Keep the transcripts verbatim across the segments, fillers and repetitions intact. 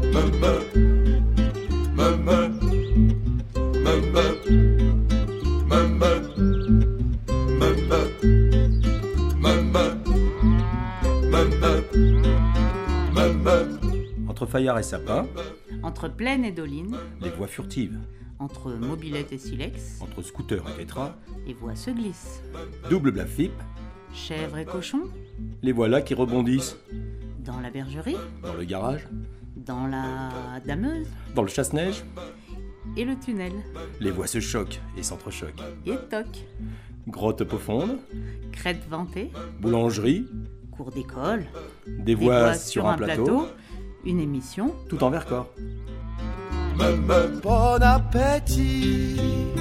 Entre Fayard et Sapin, entre Plaine et Doline, les voix furtives. Entre mobilette et silex, Entre scooter et tétra, les voix se glissent. double blafip, Chèvre et cochon, les voilà qui rebondissent. dans la bergerie, Dans le garage, dans la dameuse dans le chasse-neige, et le tunnel. les voix se choquent et s'entrechoquent. Et toc, Grotte profonde, crête ventée, boulangerie, cours d'école, des des voix voix sur un plateau, une émission. tout en Vercors. Bon appétit.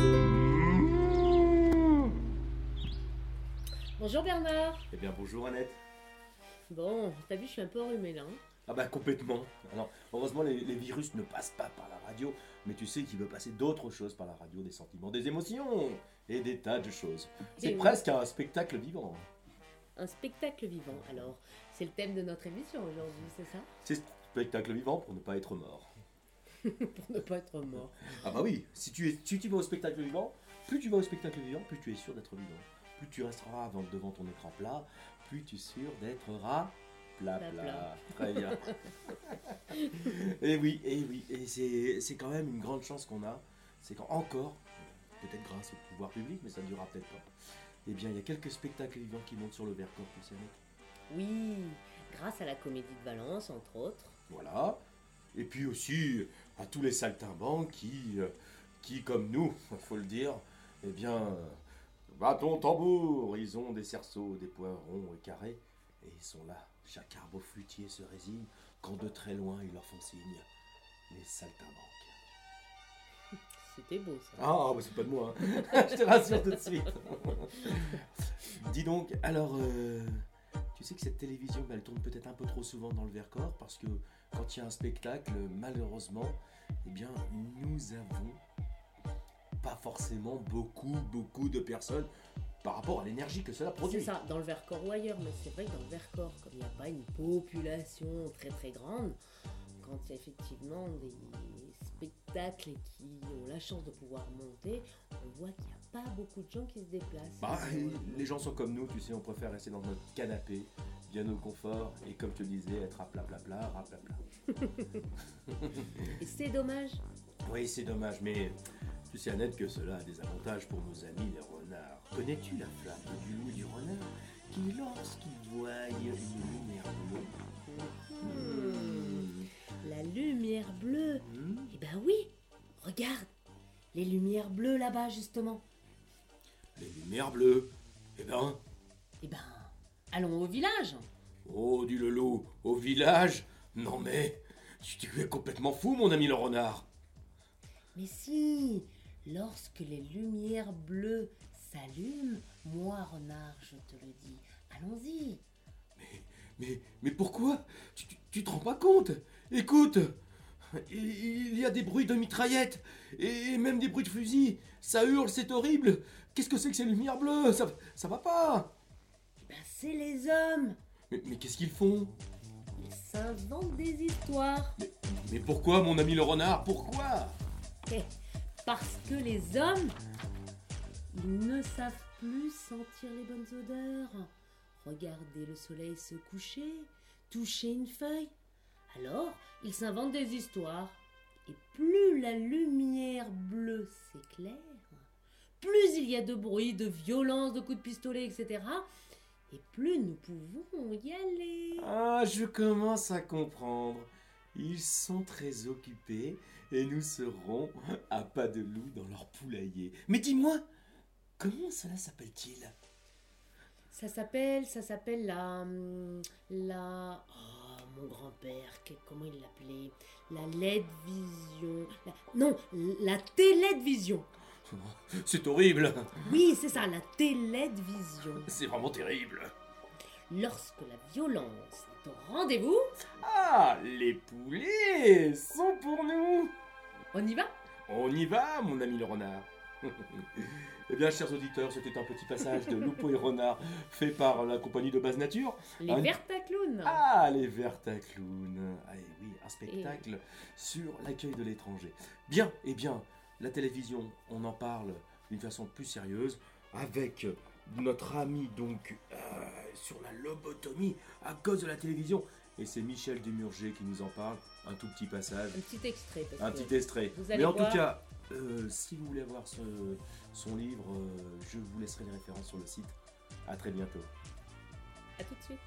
Bonjour Bernard. Eh bien bonjour Annette. Bon, t'as vu, je suis un peu enrhumée là. Hein. Ah bah complètement. Alors heureusement les, les virus ne passent pas par la radio, mais tu sais qu'il veut passer d'autres choses par la radio, des sentiments, des émotions et des tas de choses. C'est Et presque un spectacle vivant. Un spectacle vivant, alors. C'est le thème de notre émission aujourd'hui, c'est ça? C'est spectacle vivant pour ne pas être mort. Pour ne pas être mort. Ah bah oui, si tu, es, si tu vas au spectacle vivant, plus tu vas au spectacle vivant, plus tu es sûr d'être vivant. Plus tu resteras avant- devant ton écran plat, plus tu es sûr d'être rat, plat, Plat, plat. plat. Très bien. Et oui, et oui, et c'est, c'est quand même une grande chance qu'on a. C'est qu'encore, peut-être grâce au pouvoir public, mais ça ne durera peut-être pas. Eh bien, il y a quelques spectacles vivants qui montent sur le Vercors, tu sais, mec. Oui, grâce à la Comédie de Valence, entre autres. Voilà. Et puis aussi à tous les saltimbanques qui, euh, qui comme nous, il faut le dire, eh bien, euh, bâton, tambour, ils ont des cerceaux, des points ronds et carrés, et ils sont là. Chaque arbre flûtier se résigne quand de très loin ils leur font signe. Les saltimbanques. C'était beau ça. Ah, bah c'est pas de moi, hein. Je te rassure tout de suite. Dis donc, alors, euh, tu sais que cette télévision, bah, elle tourne peut-être un peu trop souvent dans le Vercors, parce que quand il y a un spectacle, malheureusement, eh bien, nous avons pas forcément beaucoup, beaucoup de personnes par rapport à l'énergie que cela produit. C'est ça, dans le Vercors ou ailleurs, mais c'est vrai que dans le Vercors, comme il n'y a pas une population très très grande, quand il y a effectivement des spectacles qui ont la chance de pouvoir monter, on voit qu'il n'y a pas beaucoup de gens qui se déplacent. Bah, les gens sont comme nous, tu sais, on préfère rester dans notre canapé, bien au confort, et comme je te disais, être à plat, plat, plat, à plat, plat. Et c'est dommage. Oui, c'est dommage, mais tu sais, Annette, que cela a des avantages pour nos amis les renards. Connais-tu la flamme du loup et du renard qui, lorsqu'il voit une lumière bleue... Hmm. La lumière bleue. Hmm, Eh ben oui, regarde, les lumières bleues là-bas justement. les lumières bleues. Eh ben, Eh ben, allons au village. oh, dit le loup, au village? Non mais, tu, tu es complètement fou, mon ami le renard. Mais si, lorsque les lumières bleues s'allument, moi renard, je te le dis, allons-y. Mais, mais pourquoi? Tu, tu, tu te rends pas compte? Écoute, il il y a des bruits de mitraillettes et même des bruits de fusils. Ça hurle, c'est horrible. Qu'est-ce que c'est que ces lumières bleues? Ça, ça va pas. Eh ben c'est les hommes. Mais, mais qu'est-ce qu'ils font? Ils s'inventent des histoires. mais, mais pourquoi, mon ami le renard? Pourquoi? Eh, parce que les hommes, ils ne savent plus sentir les bonnes odeurs. Regarder le soleil se coucher, toucher une feuille. Alors, ils s'inventent des histoires. Et plus la lumière bleue s'éclaire, plus il y a de bruit, de violence, de coups de pistolet, et cetera. Et plus nous pouvons y aller. Ah, je commence à comprendre. Ils sont très occupés et nous serons à pas de loup dans leur poulailler. Mais dis-moi, comment cela s'appelle-t-il? Ça s'appelle, ça s'appelle la... hum, La... Oh, mon grand-père, que- comment il l'appelait? La L E D vision. La- non, la télévision. C'est horrible. Oui, c'est ça, la télé vision. C'est vraiment terrible. Lorsque la violence est au rendez-vous, Ah, les poulets sont pour nous. on y va? On y va, mon ami le renard. Eh bien, chers auditeurs, c'était un petit passage de Loupo et Renard fait par la compagnie de Base Nature. Les Un- Vertaclowns. Ah, les Vertaclowns. Ah, et oui, un spectacle sur l'accueil de l'étranger. Bien, eh bien, la télévision, on en parle d'une façon plus sérieuse avec notre ami donc euh, sur la lobotomie à cause de la télévision. Et c'est Michel Desmurger qui nous en parle. Un tout petit passage, Un petit extrait. Parce un que petit extrait. vous allez Mais en voir- tout cas, euh, si vous voulez avoir ce, son livre, euh, je vous laisserai les références sur le site. À très bientôt. À tout de suite.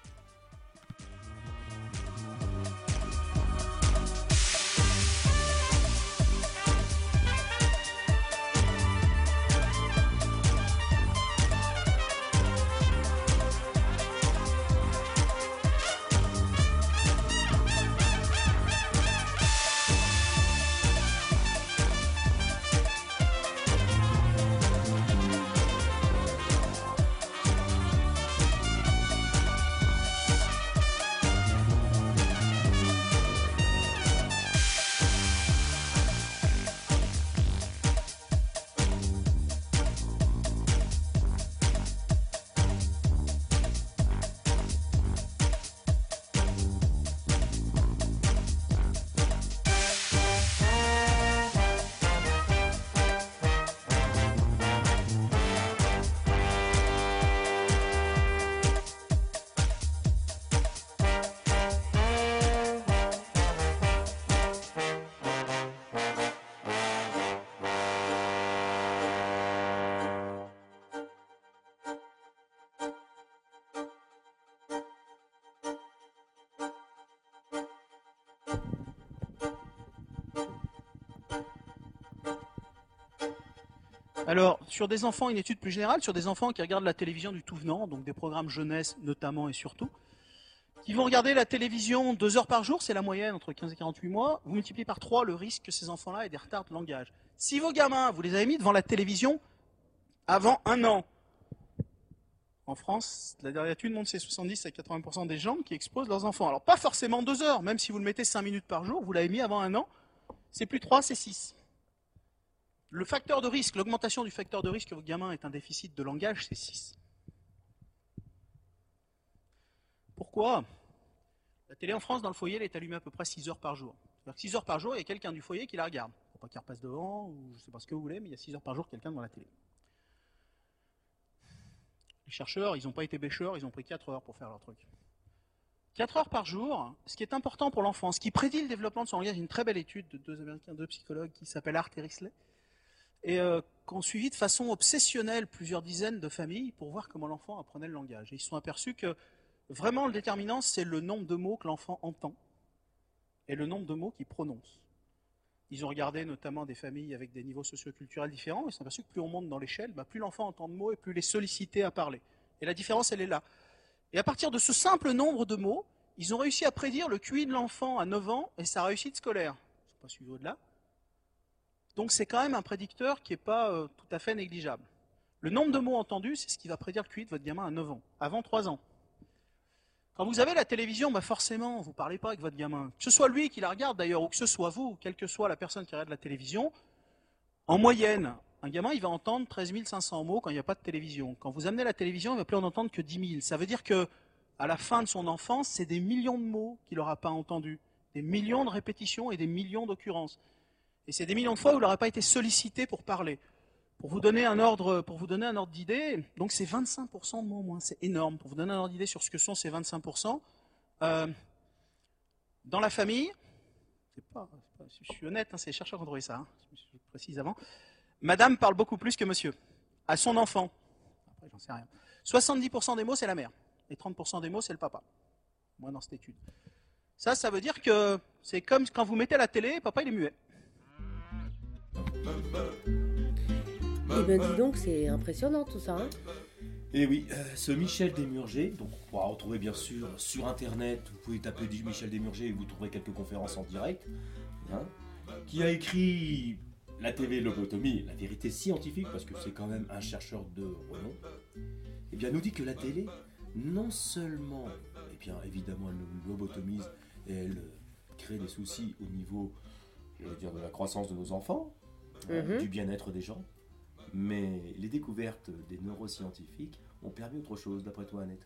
Alors, sur des enfants, une étude plus générale, sur des enfants qui regardent la télévision du tout venant, donc des programmes jeunesse notamment et surtout, qui vont regarder la télévision deux heures par jour, c'est la moyenne entre quinze et quarante-huit mois, vous multipliez par trois le risque que ces enfants-là aient des retards de langage. Si vos gamins, vous les avez mis devant la télévision avant un an, en France, la dernière étude montre que c'est soixante-dix à quatre-vingts pour cent des gens qui exposent leurs enfants. Alors pas forcément deux heures, même si vous le mettez cinq minutes par jour, vous l'avez mis avant un an, c'est plus trois, c'est six. Le facteur de risque, l'augmentation du facteur de risque que votre gamin ait un déficit de langage, c'est six. Pourquoi ? La télé en France, dans le foyer, elle est allumée à peu près six heures par jour. C'est-à-dire que six heures par jour, il y a quelqu'un du foyer qui la regarde. Il ne faut pas qu'il repasse devant, ou je ne sais pas ce que vous voulez, mais il y a six heures par jour quelqu'un devant la télé. Les chercheurs, ils n'ont pas été bêcheurs, ils ont pris quatre heures pour faire leur truc. quatre heures par jour, ce qui est important pour l'enfant, ce qui prédit le développement de son langage, il y a une très belle étude de deux Américains, deux psychologues qui s'appellent Hart et Risley, et euh, qui ont suivi de façon obsessionnelle plusieurs dizaines de familles pour voir comment l'enfant apprenait le langage. Et ils se sont aperçus que vraiment le déterminant, c'est le nombre de mots que l'enfant entend et le nombre de mots qu'il prononce. Ils ont regardé notamment des familles avec des niveaux socioculturels différents, et ils se sont aperçus que plus on monte dans l'échelle, bah, plus l'enfant entend de mots et plus il est sollicité à parler. Et la différence, elle est là. Et à partir de ce simple nombre de mots, ils ont réussi à prédire le Q I de l'enfant à neuf ans et sa réussite scolaire. Ils ne sont pas suivis au-delà. Donc c'est quand même un prédicteur qui n'est pas euh, tout à fait négligeable. Le nombre de mots entendus, c'est ce qui va prédire le Q I de votre gamin à neuf ans, avant trois ans. Quand vous avez la télévision, bah forcément, vous ne parlez pas avec votre gamin. Que ce soit lui qui la regarde d'ailleurs, ou que ce soit vous, quelle que soit la personne qui regarde la télévision, en moyenne, un gamin, il va entendre treize mille cinq cents mots quand il n'y a pas de télévision. Quand vous amenez la télévision, il ne va plus en entendre que dix mille. Ça veut dire que à la fin de son enfance, c'est des millions de mots qu'il n'aura pas entendus, des millions de répétitions et des millions d'occurrences. Et c'est des millions de fois où il n'aurait pas été sollicité pour parler. Pour vous donner un ordre, pour vous donner un ordre d'idée, donc c'est vingt-cinq pour cent de mots moins, c'est énorme. Pour vous donner un ordre d'idée sur ce que sont ces vingt-cinq pour cent, euh, dans la famille, c'est pas, c'est pas, je suis honnête, hein, c'est les chercheurs qui ont trouvé ça, hein, je précise avant, madame parle beaucoup plus que monsieur, à son enfant. Après, j'en sais rien. soixante-dix pour cent des mots, c'est la mère, et trente pour cent des mots, c'est le papa. Moi, dans cette étude. Ça, ça veut dire que c'est comme quand vous mettez la télé, papa, il est muet. Eh ben dis donc, c'est impressionnant tout ça. Hein. Et oui, euh, ce Michel Desmurger, donc on pourra retrouver bien sûr sur internet, vous pouvez taper du Michel Desmurger et vous trouverez quelques conférences en direct, hein, qui a écrit La T V Lobotomie, la vérité scientifique, parce que c'est quand même un chercheur de renom, et bien nous dit que la télé, non seulement, et bien évidemment elle nous lobotomise et elle crée des soucis au niveau, je veux dire, de la croissance de nos enfants, mm-hmm. euh, du bien-être des gens, Mais les découvertes des neuroscientifiques ont permis autre chose, d'après toi, Annette.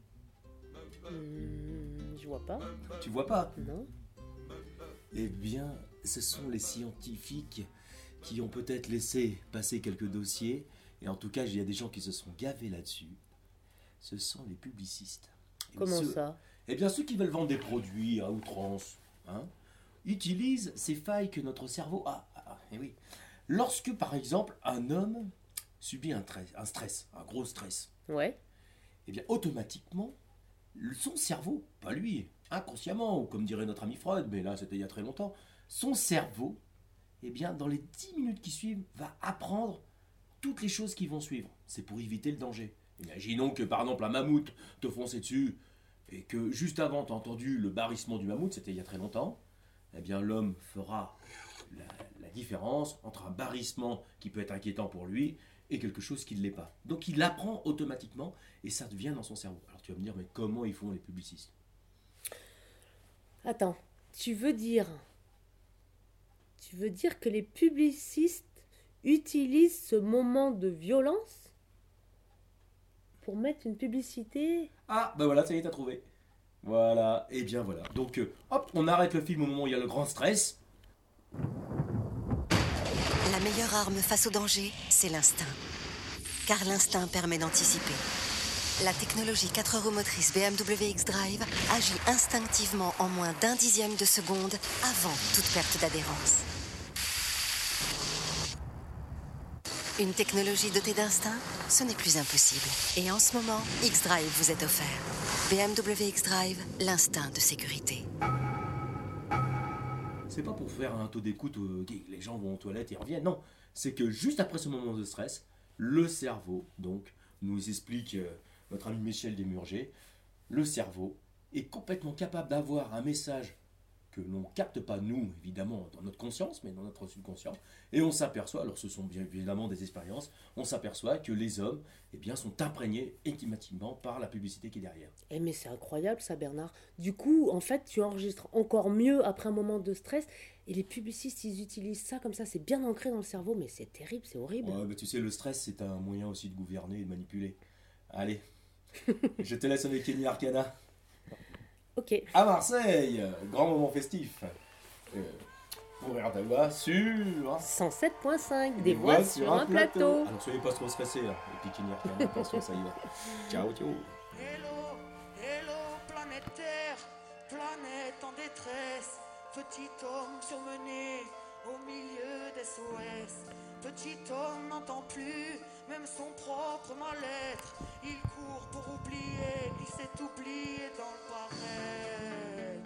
Hmm, je vois pas. Tu vois pas? Non. Eh bien, ce sont les scientifiques qui ont peut-être laissé passer quelques dossiers, et en tout cas, il y a des gens qui se sont gavés là-dessus. Ce sont les publicistes. Et Comment ceux- ça? Eh bien, ceux qui veulent vendre des produits à outrance, hein, utilisent ces failles que notre cerveau a. Ah, ah, eh oui. Lorsque, par exemple, un homme subit un, tra- un stress, un gros stress, Ouais. eh bien, automatiquement, son cerveau, pas lui, inconsciemment, ou comme dirait notre ami Freud, mais là, c'était il y a très longtemps, son cerveau, eh bien, dans les dix minutes qui suivent, va apprendre toutes les choses qui vont suivre. C'est pour éviter le danger. Imaginons que, par exemple, un mammouth te fonce dessus, et que juste avant, tu as entendu le barrissement du mammouth, c'était il y a très longtemps, eh bien, l'homme fera la, la différence entre un barrissement qui peut être inquiétant pour lui et quelque chose qui ne l'est pas. Donc, il apprend automatiquement et ça devient dans son cerveau. Alors, tu vas me dire, mais comment ils font les publicistes? Attends, tu veux dire... Tu veux dire que les publicistes utilisent ce moment de violence pour mettre une publicité? Ah, ben voilà, ça y est, t'as trouvé. Voilà, et bien voilà. Donc, euh, hop, on arrête le film au moment où il y a le grand stress. La meilleure arme face au danger, c'est l'instinct. Car l'instinct permet d'anticiper. La technologie quatre roues motrices B M W X-Drive agit instinctivement en moins d'un dixième de seconde avant toute perte d'adhérence. Une technologie dotée d'instinct, ce n'est plus impossible. Et en ce moment, X-Drive vous est offert. B M W X-Drive, l'instinct de sécurité. C'est pas pour faire un taux d'écoute où les gens vont aux toilettes et reviennent. Non, c'est que juste après ce moment de stress, le cerveau, donc, nous explique euh, notre ami Michel Desmurger, le cerveau est complètement capable d'avoir un message que l'on ne capte pas, nous, évidemment, dans notre conscience, mais dans notre subconscient. Et on s'aperçoit, alors ce sont bien évidemment des expériences, on s'aperçoit que les hommes eh bien, sont imprégnés intimement par la publicité qui est derrière. Eh mais c'est incroyable ça, Bernard. Du coup, en fait, tu enregistres encore mieux après un moment de stress. Et les publicistes, ils utilisent ça comme ça. C'est bien ancré dans le cerveau, mais c'est terrible, c'est horrible. Ouais, bah, tu sais, le stress, c'est un moyen aussi de gouverner et de manipuler. Allez, je te laisse avec Kenny Arcana. Ok. À Marseille, grand moment festif. Euh, pour rire ta voix sur... cent sept virgule cinq, des voix sur un plateau. Alors soyez pas trop stressés là. Et puis Kenny Arcana, attention, ça y va. Ciao, ciao. Hello, hello, planète Terre, planète en détresse. Petit homme surmené au milieu des S O S. Petit homme n'entend plus même son propre mal-être. Il court pour oublier, il s'est oublié dans le pareil.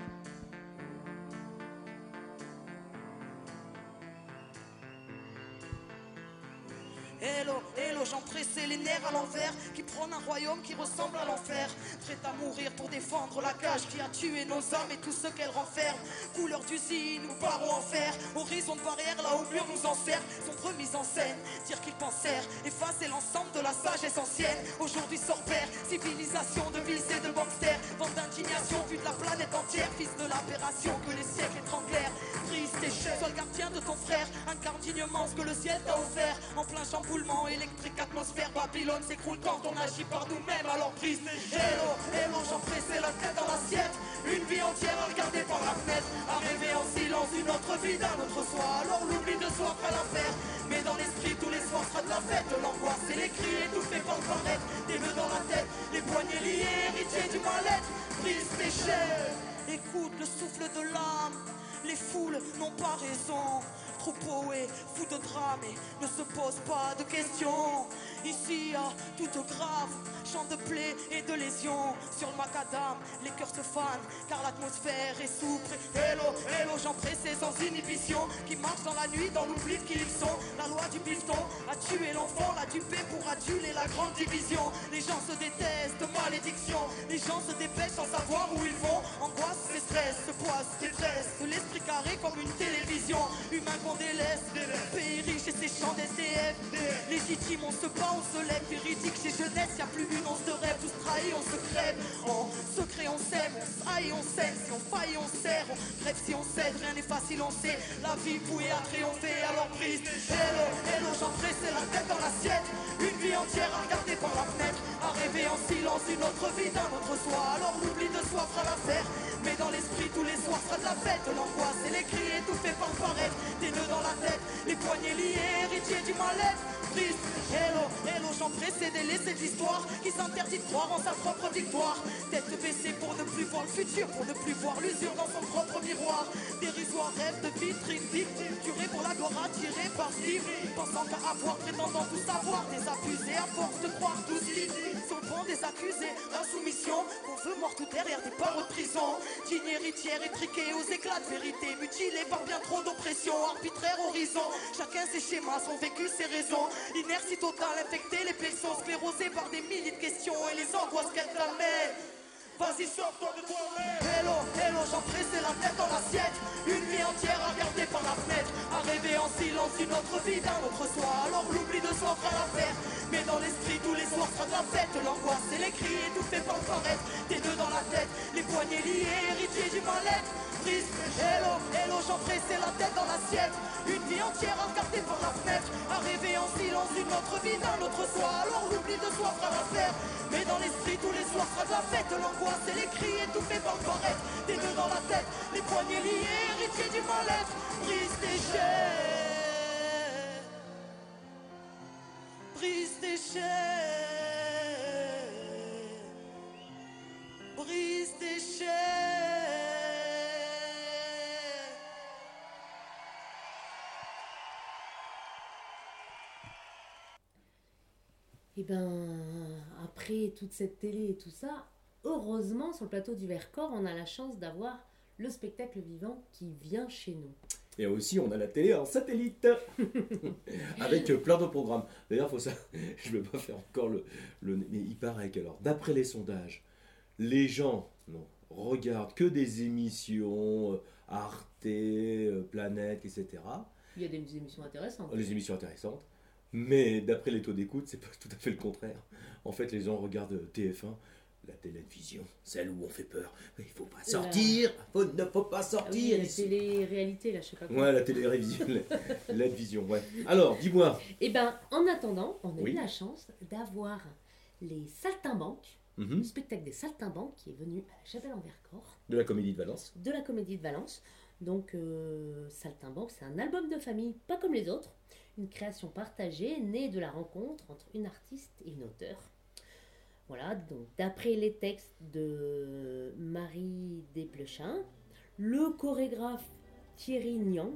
Hello, hello, gens pressés, les nerfs à l'envers, qui prônent un royaume qui ressemble à l'enfer. Prêt à mourir pour défendre la cage qui a tué nos âmes et tous ceux qu'elle renferme. Couleur d'usine ou barreaux en fer, horizon de barrière là où mur nous encercle. Sombre mise en scène, dire qu'ils pensèrent effacer l'ensemble de la sagesse ancienne. Aujourd'hui sort père, civilisation de vices et de gangsters. Bande d'indignation vue de la planète entière, fils de l'aberration que les siècles étranglèrent. Triste et cher, sois le gardien de ton frère, incarne dignement ce que le ciel t'a offert. En plein chamboulement électrique, atmosphère, Babylone s'écroule quand on agit par nous-mêmes. Alors prise, hello, hello, j'en pressais la tête dans l'assiette. Une vie entière à regarder par la fenêtre, à rêver en silence une autre vie d'un autre soi. Alors l'oubli de soi fera l'affaire, mais dans l'esprit tous les soirs sera de la fête. L'angoisse et les cris étouffés par le paraître, des nœuds dans la tête, les poignets liés, héritiers du mal-être. Brise péché, écoute le souffle de l'âme. Les foules n'ont pas raison. Troupeau est fou de drame et ne se pose pas de questions. Ici à toute grave, chant de plaies et de lésions. Sur le macadam, les cœurs se fanent car l'atmosphère est souple. Hello, hello, gens pressés sans inhibition, qui marchent dans la nuit dans l'oubli de qui ils sont. La loi du bifton a tué l'enfant, l'a dupé pour aduler la grande division. Les gens se détestent, malédiction. Les gens se dépêchent sans savoir où ils vont. Angoisse et stress, se poisse, détresse. De l'esprit carré comme une télévision. Humain qu'on délaisse, pays riche et ses champs d'S D F. Légitime, on se bat, on se lève. Véridique chez jeunesse, y'a plus une once de rêve. Tous trahis, on se crève. En secret, on s'aime, on s'aille, on saigne. Si on faille, on serre. On rêve si on cède, rien n'est facile, on sait. La vie vouée à triompher, alors prise. Hello, hello, j'en presse la tête dans la en silence une autre vie d'un autre soi. Alors l'oubli de soi fera l'affaire, mais dans l'esprit tous les soirs sera de la fête. L'angoisse et les cris étouffés par paraître, des nœuds dans la tête, les poignets liés, héritiers du mal-être. Triste, hello, hello, j'en précédé, laissez l'histoire qui s'interdit de croire en sa propre victoire. Tête baissée pour ne plus voir le futur, pour ne plus voir l'usure dans son propre miroir. Dérisoire rêve de vitrine, victime, curé pour la gloire attirée par Steve. Pensant qu'à avoir, prétendant tout savoir, des abusés à force de croire tous libres. Sur le banc des accusés, insoumission, qu'on veut mort tout derrière des barreaux de prison. Digne héritière étriquée aux éclats de vérité, mutilée par bien trop d'oppression, arbitraire horizon. Chacun ses schémas, son vécu, ses raisons. Inertie totale, infectée, les paissons sclérosés par des milliers de questions et les angoisses qu'elles calmaient. Vas-y, sors-toi de toi-même. Hello, hello, j'en pressais la tête dans l'assiette. Une vie entière à regarder par la fenêtre, à rêver en silence une autre vie d'un autre soi. Alors l'oubli de soi fera l'affaire, mais dans l'esprit tous les soirs sera de la fête. L'angoisse et les cris étouffés par le paraître, des nœuds dans la tête, les poignets liés, héritiers du mal-être. Triste, hello, hello, j'en pressais la tête dans l'assiette. Une vie entière à regarder par la fenêtre, à rêver en silence une autre vie d'un autre soi. Alors l'oubli de soi fera l'affaire, mais dans l'esprit tous les soirs sera de la fête. L'angoisse et les cris étouffés par le paraître, des nœuds dans la tête, les poignets liés, héritiers du mal-être. Triste et cher, triste et cher, triste et cher. Et ben, après toute cette télé et tout ça, heureusement, sur le plateau du Vercors, on a la chance d'avoir le spectacle vivant qui vient chez nous. Et aussi, on a la télé en satellite, avec plein de programmes. D'ailleurs, faut ça, je ne vais pas faire encore le, le... Mais il paraît qu'alors, d'après les sondages, les gens non, regardent que des émissions, euh, Arte, euh, Planète, et cetera. Il y a des émissions intéressantes. Les émissions intéressantes. Mais d'après les taux d'écoute, c'est pas tout à fait le contraire. En fait, les gens regardent T F un, la télévision, celle où on fait peur. Mais il faut pas sortir, il ne faut pas sortir. Ah oui, la télé-réalité, là, je sais pas quoi. Ouais, la télé-révision, la, la vision, ouais. Alors, dis-moi. Eh ben, en attendant, on a Oui. eu la chance d'avoir les Saltimbanques, Mm-hmm. le spectacle des Saltimbanques qui est venu à la Chapelle-en-Vercors, De la Comédie de Valence. de la Comédie de Valence. Donc, euh, Saltimbanque, c'est un album de famille, pas comme les autres. Une création partagée, née de la rencontre entre une artiste et une auteure. Voilà, donc d'après les textes de Marie Desplechin, le chorégraphe Thierry Niang,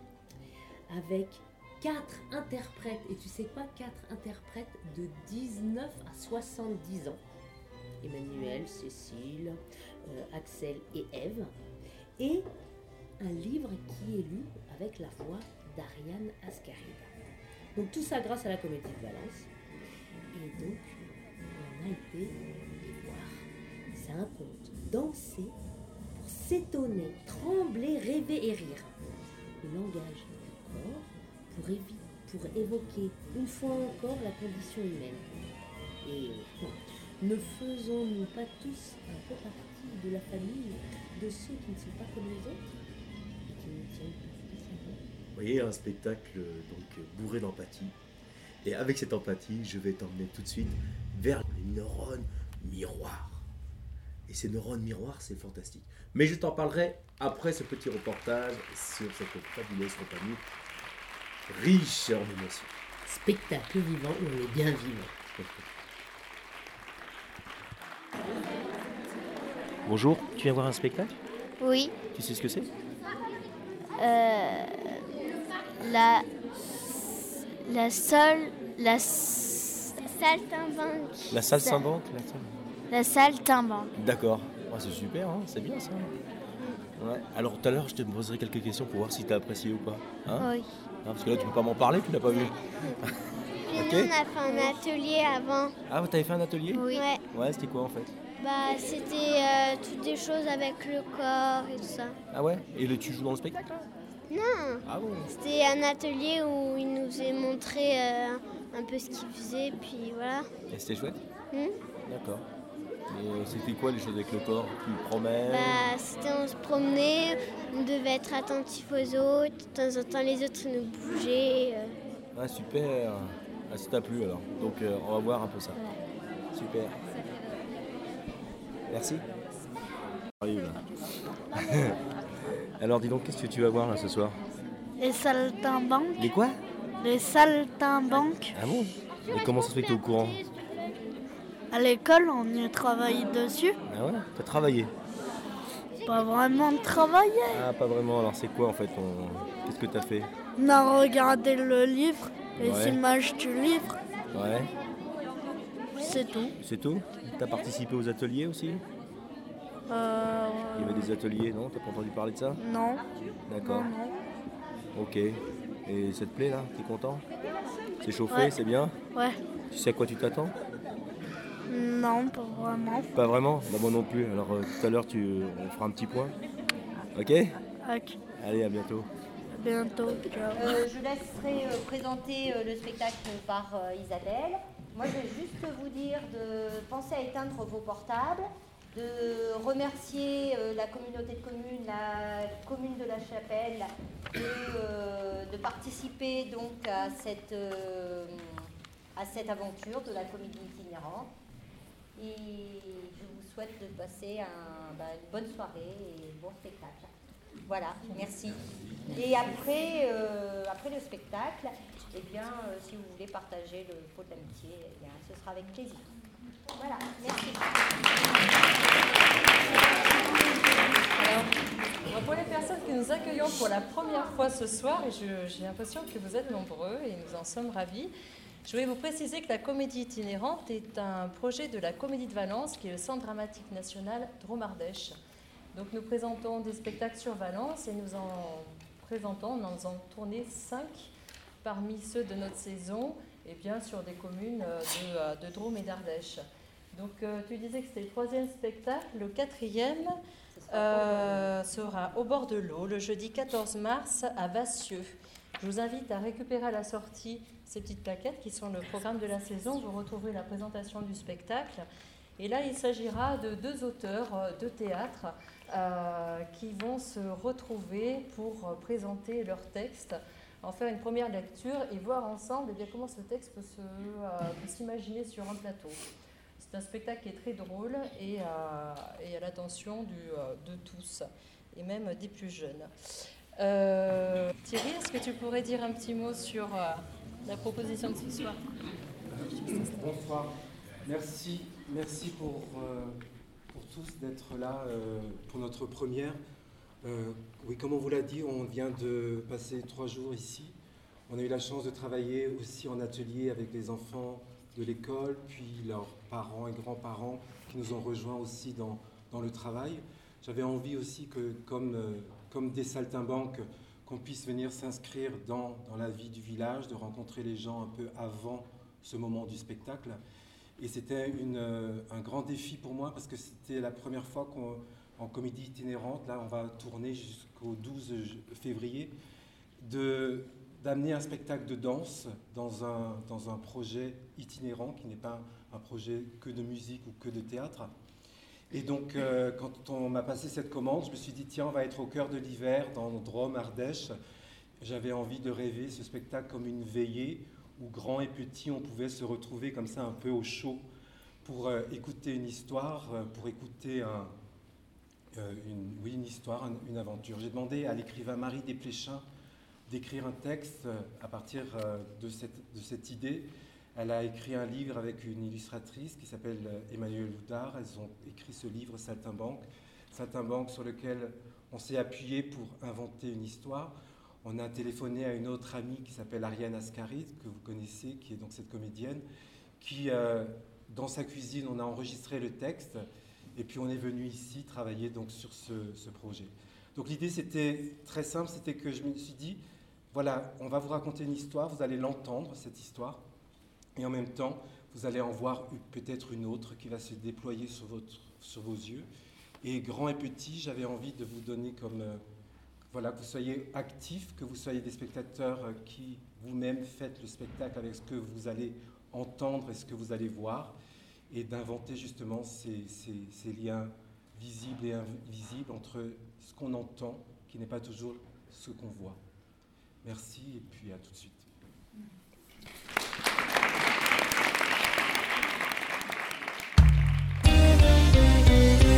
avec quatre interprètes, et tu sais quoi, quatre interprètes de dix-neuf à soixante-dix ans. Emmanuel, Cécile, euh, Axel et Ève. Et un livre qui est lu avec la voix d'Ariane Ascaride. Donc tout ça grâce à la Comédie de Valence. Et donc, on a été les voir. C'est un conte dansé pour s'étonner, trembler, rêver et rire. Le langage du corps pour, évi- pour évoquer une fois encore la condition humaine. Et bon, ne faisons-nous pas tous un peu partie de la famille de ceux qui ne sont pas comme les autres et qui ne tiennent pas spécialement? Vous voyez, un spectacle donc bourré d'empathie. Et avec cette empathie, je vais t'emmener tout de suite vers les neurones miroirs. Et ces neurones miroirs, c'est fantastique. Mais je t'en parlerai après ce petit reportage sur cette fabuleuse compagnie riche en émotions. Spectacle vivant où on est bien vivant. Bonjour, tu viens voir un spectacle? Oui, Tu sais ce que c'est? euh, la, la seule, la s- saltimbanque. La salle Saint-Banque la salle... La saltimbanque. D'accord, ouais, c'est super, hein, c'est bien ça. Ouais. Alors tout à l'heure, je te poserai quelques questions pour voir si tu as apprécié ou pas. Hein? Oui. Hein, parce que là, tu peux pas m'en parler, tu l'as pas vu. Puis Ok. nous, on a fait un atelier avant. Ah, t'avais fait un atelier? Oui. Ouais. Ouais, c'était quoi en fait? Bah, c'était euh, toutes des choses avec le corps et tout ça. Ah ouais? Et le, tu joues dans le spectacle là? Non, Ah bon? c'était un atelier où il nous a montré euh, un peu ce qu'il faisait, puis voilà. Et c'était chouette? Hmm. D'accord. Et c'était quoi les choses avec le corps? Tu le promènes? Bah, c'était on se promenait, on devait être attentif aux autres, de temps en temps les autres nous bougeaient. euh. Ah super. Ah, ça t'a plu alors. Donc euh, on va voir un peu ça. Voilà. Super. Merci. Arrive. Alors dis donc, qu'est-ce que tu vas voir là ce soir? Les saltimbanques. Les quoi? Les saltimbanques. Ah bon? Et comment ça se fait que tu es au courant? À l'école, on y travaille dessus. Ah ouais? T'as travaillé? Pas vraiment travaillé. Ah, pas vraiment. Alors c'est quoi en fait? On... Qu'est-ce que t'as fait? On a regardé le livre, les Ouais. images du livre. Ouais. C'est tout. C'est tout? T'as participé aux ateliers aussi? Euh, Il y avait des ateliers, non? T'as pas entendu parler de ça? Non. D'accord. Non, non. Ok. Et ça te plaît là? T'es content? C'est chauffé, Ouais. c'est bien? Ouais. Tu sais à quoi tu t'attends? Non, pas vraiment. Pas vraiment? Bah moi non plus. Alors euh, tout à l'heure tu... on fera un petit point. Ok? Ok. Allez, à bientôt. À bientôt. Ciao. Euh, je laisserai euh, présenter euh, le spectacle par euh, Isabelle. Moi, je vais juste vous dire de penser à éteindre vos portables, de remercier euh, la communauté de communes, la commune de la Chapelle, de, euh, de participer donc à cette, euh, à cette aventure de la comédie itinérante. Et je vous souhaite de passer un, bah, une bonne soirée et un bon spectacle. Voilà, merci. Et après, euh, après le spectacle, eh bien, euh, si vous voulez partager le pot d'amitié, eh bien, ce sera avec plaisir. Voilà, merci. Alors, pour les personnes que nous accueillons pour la première fois ce soir, et je- j'ai l'impression que vous êtes nombreux et nous en sommes ravis, je voulais vous préciser que la comédie itinérante est un projet de la Comédie de Valence, qui est le Centre dramatique national Drôme-Ardèche. Donc nous présentons des spectacles sur Valence et nous en présentons, nous en faisons tourner cinq parmi ceux de notre saison, et bien sur des communes de, de Drôme et d'Ardèche. Donc euh, tu disais que c'était le troisième spectacle, le quatrième euh, sera au bord de l'eau, le jeudi quatorze mars à Vassieux. Je vous invite à récupérer à la sortie ces petites plaquettes qui sont le programme de la saison. Vous retrouverez la présentation du spectacle. Et là, il s'agira de deux auteurs de théâtre euh, qui vont se retrouver pour présenter leur texte, en faire une première lecture et voir ensemble eh bien, comment ce texte peut, se, euh, peut s'imaginer sur un plateau. C'est un spectacle qui est très drôle et, euh, et à l'attention du, euh, de tous, et même des plus jeunes. Euh, Thierry, est-ce que tu pourrais dire un petit mot sur euh, la proposition de ce soir? Bonsoir. Merci, merci pour, euh, pour tous d'être là euh, pour notre première. Euh, oui, comme on vous l'a dit, on vient de passer trois jours ici. On a eu la chance de travailler aussi en atelier avec les enfants de l'école, puis leurs parents et grands-parents qui nous ont rejoints aussi dans, dans le travail. J'avais envie aussi que, comme, euh, comme des saltimbanques, qu'on puisse venir s'inscrire dans, dans la vie du village, de rencontrer les gens un peu avant ce moment du spectacle. Et c'était une, euh, un grand défi pour moi parce que c'était la première fois qu'en comédie itinérante, là on va tourner jusqu'au douze février, de, d'amener un spectacle de danse dans un, dans un projet itinérant qui n'est pas un projet que de musique ou que de théâtre. Et donc euh, quand on m'a passé cette commande, je me suis dit tiens, on va être au cœur de l'hiver dans Drôme, Ardèche. J'avais envie de rêver ce spectacle comme une veillée où grands et petits, on pouvait se retrouver comme ça un peu au chaud pour euh, écouter une histoire, euh, pour écouter un, euh, une, oui, une histoire, un, une aventure. J'ai demandé à l'écrivain Marie Desplechin d'écrire un texte euh, à partir euh, de, cette, de cette idée. Elle a écrit un livre avec une illustratrice qui s'appelle euh, Emmanuelle Houdard. Elles ont écrit ce livre Saltimbanque, Saltimbanque sur lequel on s'est appuyé pour inventer une histoire. On a téléphoné à une autre amie qui s'appelle Ariane Ascarit, que vous connaissez, qui est donc cette comédienne, qui, euh, dans sa cuisine, on a enregistré le texte, et puis on est venu ici travailler donc sur ce, ce projet. Donc l'idée, c'était très simple, c'était que je me suis dit, voilà, on va vous raconter une histoire, vous allez l'entendre, cette histoire, et en même temps, vous allez en voir peut-être une autre qui va se déployer sur, votre, sur vos yeux. Et grand et petit, j'avais envie de vous donner comme... Euh, Voilà, que vous soyez actifs, que vous soyez des spectateurs qui vous-même faites le spectacle avec ce que vous allez entendre et ce que vous allez voir, et d'inventer justement ces, ces, ces liens visibles et invisibles entre ce qu'on entend, qui n'est pas toujours ce qu'on voit. Merci et puis à tout de suite. Thank you.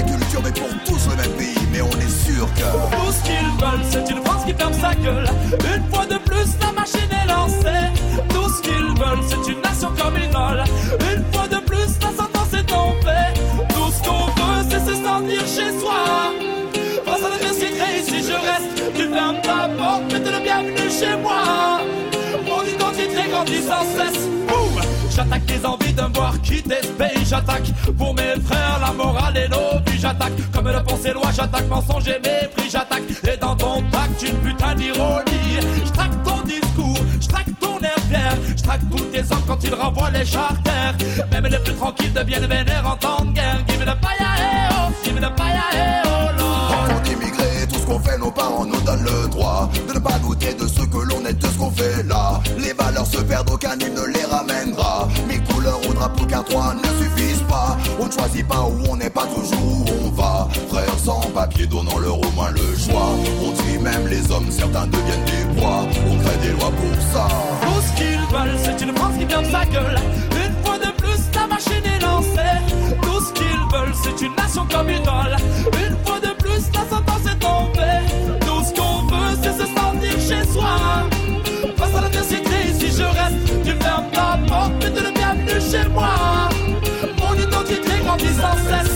vraie culture, mais pour tous le même pays. Mais on est sûr que tout ce qu'ils veulent, c'est une France qui ferme sa gueule. Une fois de plus, la machine est lancée. Tout ce qu'ils veulent, c'est une nation communale. Une fois de plus, la sentence est tombée. Tout ce qu'on veut, c'est se sentir chez soi. Face à l'adversité, ici je reste. Tu fermes ta porte, mais t'es le bienvenu chez moi. Mon identité grandit sans cesse. Boum! J'attaque les envies de me voir quitter ce pays. J'attaque pour mes frères, la morale et nos vies. J'attaque comme le pensée loi. J'attaque mensonge et mépris. J'attaque et dans ton pacte une putain d'ironie. J'traque ton discours, j'traque ton air fier. J'traque tous tes hommes quand ils renvoient les charters. Même les plus tranquilles deviennent vénères en temps de guerre. Give me the fire, eh oh, give me the fire, eh oh Lord. En tant qu'immigrés, tout ce qu'on fait, nos parents nous donnent le droit de ne pas douter de ce que l'on est, de ce qu'on fait là. Les valeurs se perdent, aucun hymne ne les ramènera. Mes couleurs au drapeau car trois ne suffisent pas. On ne choisit pas où on n'est pas toujours où on va. Frères sans papier, donnons-leur au moins le choix. On trie même les hommes, certains deviennent des proies. On crée des lois pour ça. Tout ce qu'ils veulent, c'est une France qui ferme sa gueule. Une fois de plus, la machine est lancée. Tout ce qu'ils veulent, c'est une nation communale. Une fois de plus, la sentence est tombée. Tout ce qu'on veut, c'est se sentir chez soi. Face à l'adversité, ici je reste. Tu fermes ta porte, mais t'es le bienvenu chez moi. Mon identité grandit sans cesse.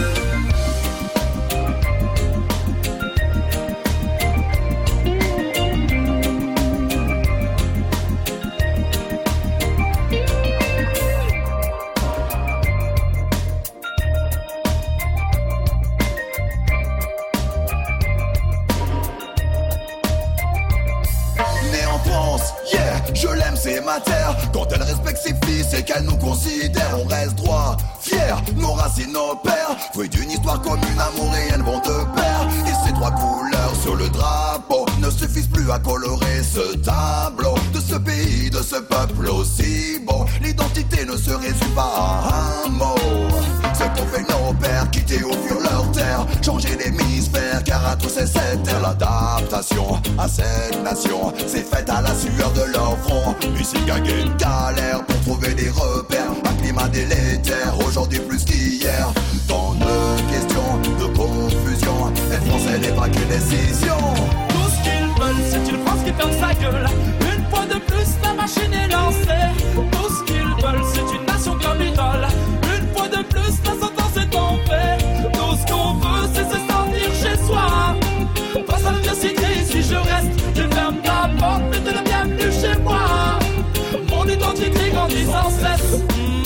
Je l'aime, c'est ma terre. Quand elle respecte ses fils et qu'elle nous considère, on reste droit, fier, nos racines, nos pères. Fruit d'une histoire commune, amour et elles vont de pair. Et ces trois couleurs sur le drapeau ne suffisent plus à colorer ce tableau de ce pays, de ce peuple aussi beau. L'identité ne se résume pas à un mot. Ce qu'ont fait nos pères, quitter au fur leur terre, changer d'hémisphère, car à tous c'est cette terre. L'adaptation à cette nation c'est faite à la sueur de leur front. Musique à une galère pour trouver des repères. Un climat délétère, aujourd'hui plus qu'hier. Tant de questions, de confusion. Être français n'est pas qu'une décision. Tout ce qu'ils veulent, c'est une France qui ferme sa gueule. Une fois de plus, la machine est lancée. Tout ce qu'ils veulent, c'est une nation communale. Une fois de plus, la sentence est tombée. Tout ce qu'on veut, c'est se sentir chez soi. Face à l'adversité, ici je reste. Tu fermes ta porte, mais t'es le bienvenu chez moi. Mon identité grandit sans cesse.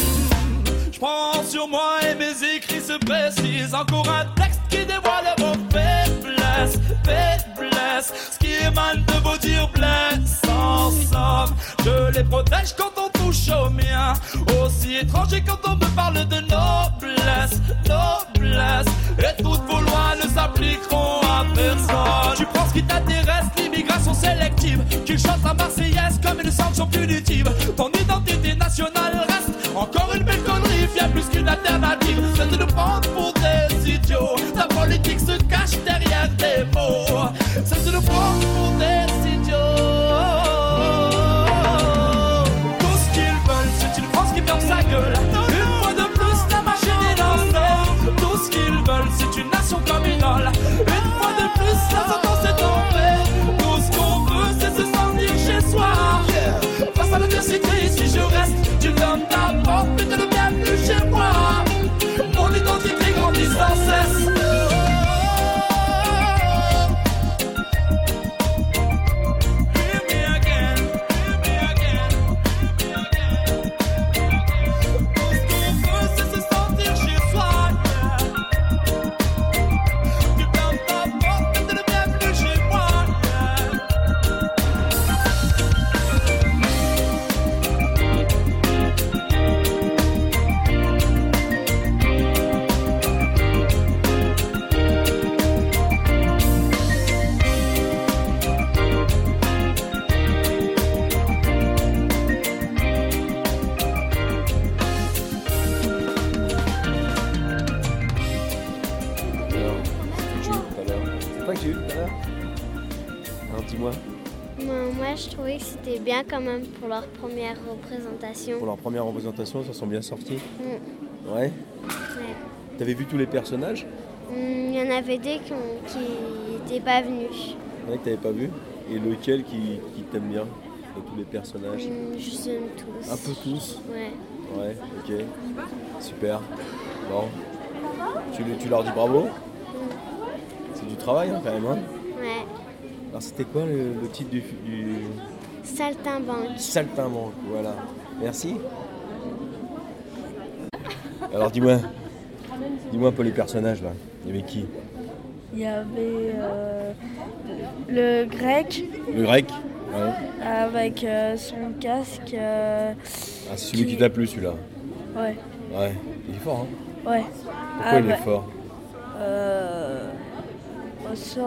Je prends sur moi et mes écrits se précisent. Encore un texte qui dévoile vos faiblesses, faiblesses. Ce qui émane de vos dires blesse. En somme, je les protège quand on touche au mien. Aussi étranger quand on me parle de noblesse, noblesse. Et toutes vos lois ne s'appliqueront à personne. Tu prends ce qui t'intéresse, l'immigration sélective. Tu chantes la Marseillaise comme une sanction punitive. Ton identité nationale reste encore une belle connerie. Bien plus qu'une alternative, c'est de nous prendre pour des idiots. Ta politique se cache derrière des mots. C'est de nous prendre pour des idiots. Tout ce qu'ils veulent, c'est une France qui ferme sa gueule. Une fois de plus, la machine est lancée. Tout ce qu'ils veulent, c'est une nation communale. Une fois de plus, la sentence est tombée. Tout ce qu'on veut, c'est se sentir chez soi. Face à l'adversité, si je reste, tu fermes ta porte, mais t'es le bienvenu chez moi. Mon identité grandit sans cesse. Je trouvais que c'était bien quand même pour leur première représentation. Pour leur première représentation, ça sont bien sortis. Mm. Ouais. Ouais. T'avais vu tous les personnages? Il y en avait deux qui n'étaient pas venus. Ouais, que t'avais pas vu. Et lequel qui, qui t'aime bien de tous les personnages? Hum, Je les aime tous. Un peu tous. Ouais. Ouais, ok. Super. Bon. Tu, tu leur dis bravo. C'est du travail hein, quand même. Hein. Ouais. Alors c'était quoi le, le titre du, du... Saltimbanque. Saltimbanque, voilà. Merci. Alors dis-moi, dis-moi un peu les personnages là. Il y avait qui? Il y avait euh, le grec. Le grec ouais. Avec euh, son casque. Euh, ah, c'est celui qui, qui t'a plu celui-là? Ouais. Ouais, il est fort hein? Ouais. Pourquoi ah, il bah, est fort? Euh... Ça...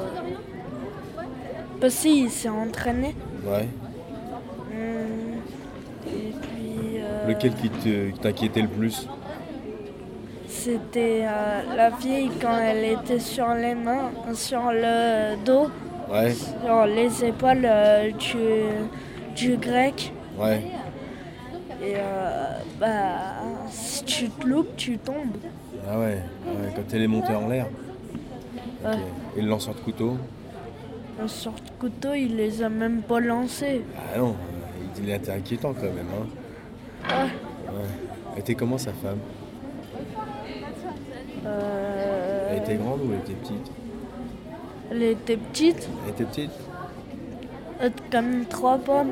Parce qu'il s'est entraîné. Ouais. Hum, et puis... Euh... Lequel qui, te, qui t'inquiétait le plus? C'était euh, la vieille quand elle était sur les mains, sur le dos, ouais. Sur les épaules euh, du, du grec. Ouais. Et euh, bah, si tu te loupes, tu tombes. Ah ouais, ouais quand elle est montée en l'air. Ouais. Okay. Et le lanceur de couteau? Le lanceur de couteau, il les a même pas lancés. Ah non, il était inquiétant quand même. Hein. Ouais. Ouais. Elle était comment sa femme? Euh... Elle était grande ou elle était petite? Elle était petite. Elle était petite? Elle était comme trois pommes.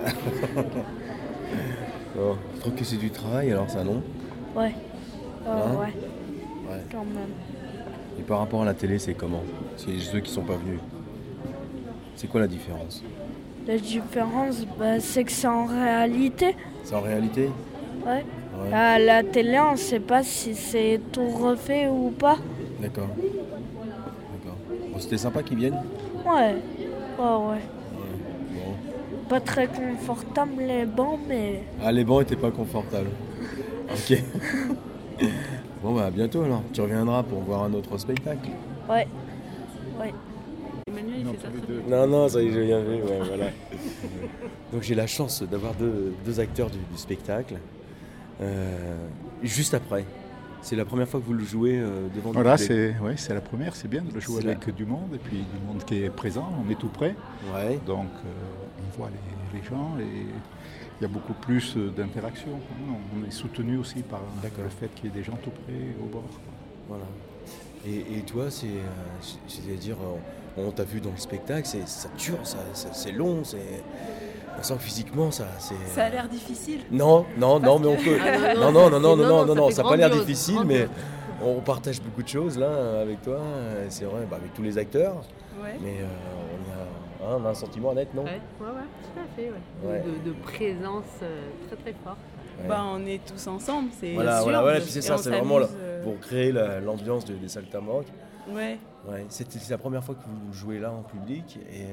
Oh, je trouve que c'est du travail alors ça, non? Ouais. Euh, hein ouais. Ouais. Quand même. Et par rapport à la télé, c'est comment? C'est ceux qui sont pas venus. C'est quoi la différence? La différence, bah, c'est que c'est en réalité. C'est en réalité? Ouais. Ouais. À la télé, on ne sait pas si c'est tout refait ou pas. D'accord. D'accord. Bon, c'était sympa qu'ils viennent? Ouais. Ouais, ouais. Ouais. Bon. Pas très confortable les bancs, mais... Ah, les bancs étaient pas confortables. Ok. Bon, bah à bientôt alors. Tu reviendras pour voir un autre spectacle. Ouais. Ouais. Emmanuel, il fait ça très bien. Non, non, ça y est, j'ai bien vu. Ouais, voilà. Donc j'ai la chance d'avoir deux, deux acteurs du, du spectacle. Euh, juste après. C'est la première fois que vous le jouez euh, devant voilà, du public. Voilà, c'est la première, c'est bien de le jouer c'est avec la... du monde, et puis du monde qui est présent, on est tout près. Ouais. Donc euh, on voit les, les gens et il y a beaucoup plus d'interaction. On est soutenu aussi par le fait qu'il y ait des gens tout près au bord. Voilà. Et, et toi, c'est, c'est-à-dire, on, on t'a vu dans le spectacle, c'est, ça dure, ça, ça, c'est long, c'est... On sent que physiquement, ça, c'est... Ça a l'air difficile. Non, non, non, mais on peut... Ah non, non, non, non, non, non, non, non, ça n'a pas l'air grandiose, difficile, grandiose. mais on partage beaucoup de choses, là, avec toi, c'est vrai, bah, avec tous les acteurs, ouais. mais euh, on, a, hein, on a un sentiment net, non? Ouais, ouais, ouais, tout à fait, ouais. Ouais. De, de présence euh, très, très fort. Ouais. Bah, on est tous ensemble, c'est voilà, sûr. Voilà, voilà, puis c'est ça, c'est vraiment là, euh... pour créer la, l'ambiance de, des Saltimbanques. Ouais. Ouais. C'était, c'est la première fois que vous jouez là en public et...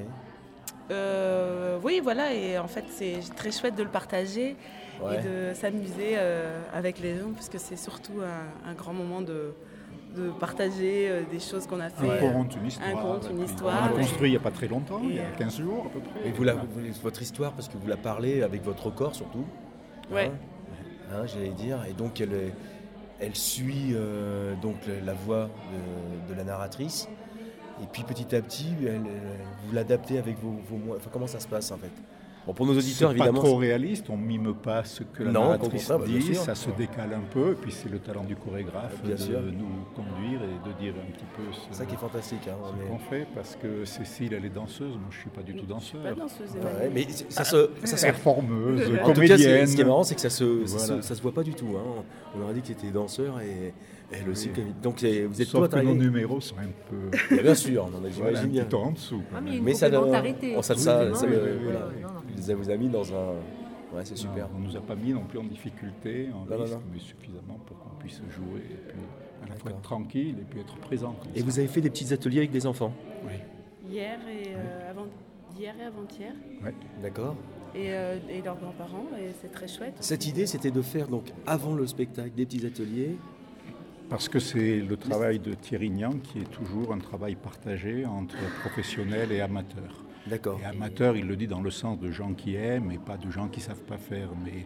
Euh, oui, voilà, et en fait, c'est très chouette de le partager ouais. et de s'amuser euh, avec les gens, puisque c'est surtout un, un grand moment de, de partager euh, des choses qu'on a fait. Un conte, une histoire. Un conte, une histoire. On l'a construit il n'y a pas très longtemps, et il y a quinze jours à peu près. Et vous la, vous, votre histoire, parce que vous la parlez avec votre corps surtout. Ouais. Hein, hein, j'allais dire, et donc elle, elle suit euh, donc la voix de, de la narratrice. Et puis petit à petit, elle, elle, vous l'adaptez avec vos, vos moyens. Enfin, comment ça se passe en fait? Bon, pour nos auditeurs, c'est évidemment. C'est pas trop réaliste, on mime pas ce que la non, narratrice ça, bah, dit, ça se décale un peu, et puis c'est le talent du chorégraphe bien de sûr. nous conduire et de dire un petit peu ce, c'est ça qui est fantastique. Hein, ce qu'on est... fait, parce que Cécile, elle est danseuse, moi je suis pas du tout danseur. Pas danseuse, ouais, mais ça se, ça se... performeuse, en comédienne. Tout cas, ce qui est marrant, c'est que ça se, voilà. ça, se, ça se voit pas du tout. Hein. On aurait dit que c'était danseur et elle aussi. Oui. Donc vous êtes Sauf toi, que nos numéros sont un peu. Et bien sûr, on en a voilà, bien. Un petit en dessous. Ah, mais, mais ça, on, ça, oui, ça, ça, oui, le, oui, voilà. oui, non, non. Il vous a mis dans un. Ouais, c'est super. Non, on ne nous a pas mis non plus en difficulté, en non, risque, non, non. mais suffisamment pour qu'on puisse jouer et puis à la fois être tranquille et puis être présent. Et ça. Vous avez fait des petits ateliers avec des enfants? Oui. Hier et euh, avant, hier et avant-hier. Oui. D'accord. Et, euh, et leurs grands-parents, et c'est très chouette. Cette idée, c'était de faire donc avant le spectacle des petits ateliers. Parce que c'est le travail de Thierry Niang qui est toujours un travail partagé entre professionnels et amateurs. D'accord. Et amateurs, il le dit dans le sens de gens qui aiment et pas de gens qui ne savent pas faire. Mais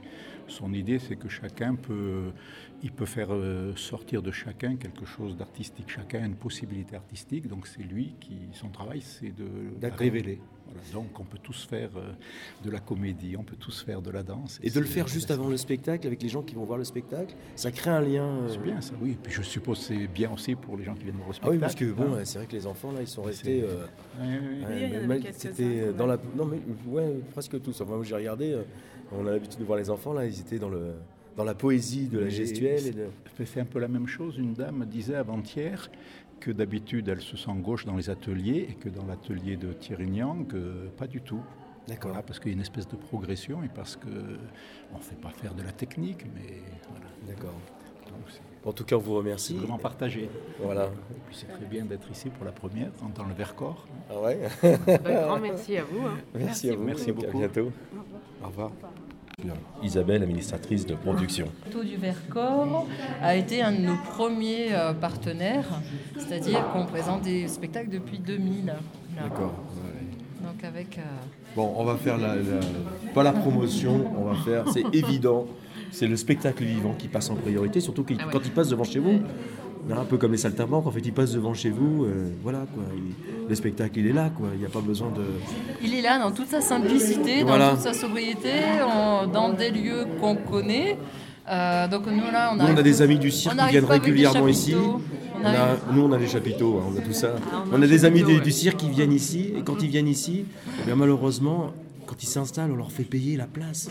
son idée, c'est que chacun peut, il peut faire sortir de chacun quelque chose d'artistique. Chacun a une possibilité artistique, donc c'est lui qui, son travail, c'est de la révéler. Voilà, donc on peut tous faire de la comédie, on peut tous faire de la danse. Et, et de le faire juste avant le spectacle, avec les gens qui vont voir le spectacle, ça crée un lien. Euh... C'est bien ça, oui. Et puis je suppose que c'est bien aussi pour les gens qui viennent voir le spectacle. Ah oui, parce que bon, c'est vrai que les enfants là, ils sont restés. Euh... Oui, oui, oui. Euh, mal, c'était dans la, non mais ouais, presque tous. Enfin, moi j'ai regardé, euh, on a l'habitude de voir les enfants là, ils étaient dans le, dans la poésie de la gestuelle. Et de... C'est un peu la même chose. Une dame disait avant-hier que d'habitude elle se sent gauche dans les ateliers et que dans l'atelier de Thierry Niang, euh, pas du tout. D'accord. Voilà, parce qu'il y a une espèce de progression et parce que on ne fait pas faire de la technique, mais voilà. D'accord. En tout cas, on vous remercie. C'est vraiment partagé. Voilà. Et puis c'est très bien d'être ici pour la première, dans le Vercors. Ah ouais. Un grand merci à vous. Hein. Merci, merci à vous. Merci beaucoup. À bientôt. Au revoir. Isabelle, administratrice de production. Le Château du Vercors a été un de nos premiers partenaires, c'est-à-dire qu'on présente des spectacles depuis deux mille. Là. D'accord. Ouais. Donc avec. Euh... Bon, on va faire la, la, pas la promotion, on va faire, c'est évident, c'est le spectacle vivant qui passe en priorité, surtout qu'il, ah ouais. quand il passe devant chez vous. Un peu comme les saltimbanques, en fait, il passe devant chez vous, euh, voilà quoi. Il, le spectacle, il est là, quoi. Il n'y a pas besoin de. Il est là dans toute sa simplicité, voilà. dans toute sa sobriété, en, dans des lieux qu'on connaît. Euh, donc nous là, on, nous, on a des amis du cirque qui viennent régulièrement ici. On on a, nous, on a des chapiteaux, hein, on a tout ça. Ah, on, on a, a des amis du, du cirque qui viennent ici, et quand ils viennent ici, eh bien, malheureusement, quand ils s'installent, on leur fait payer la place.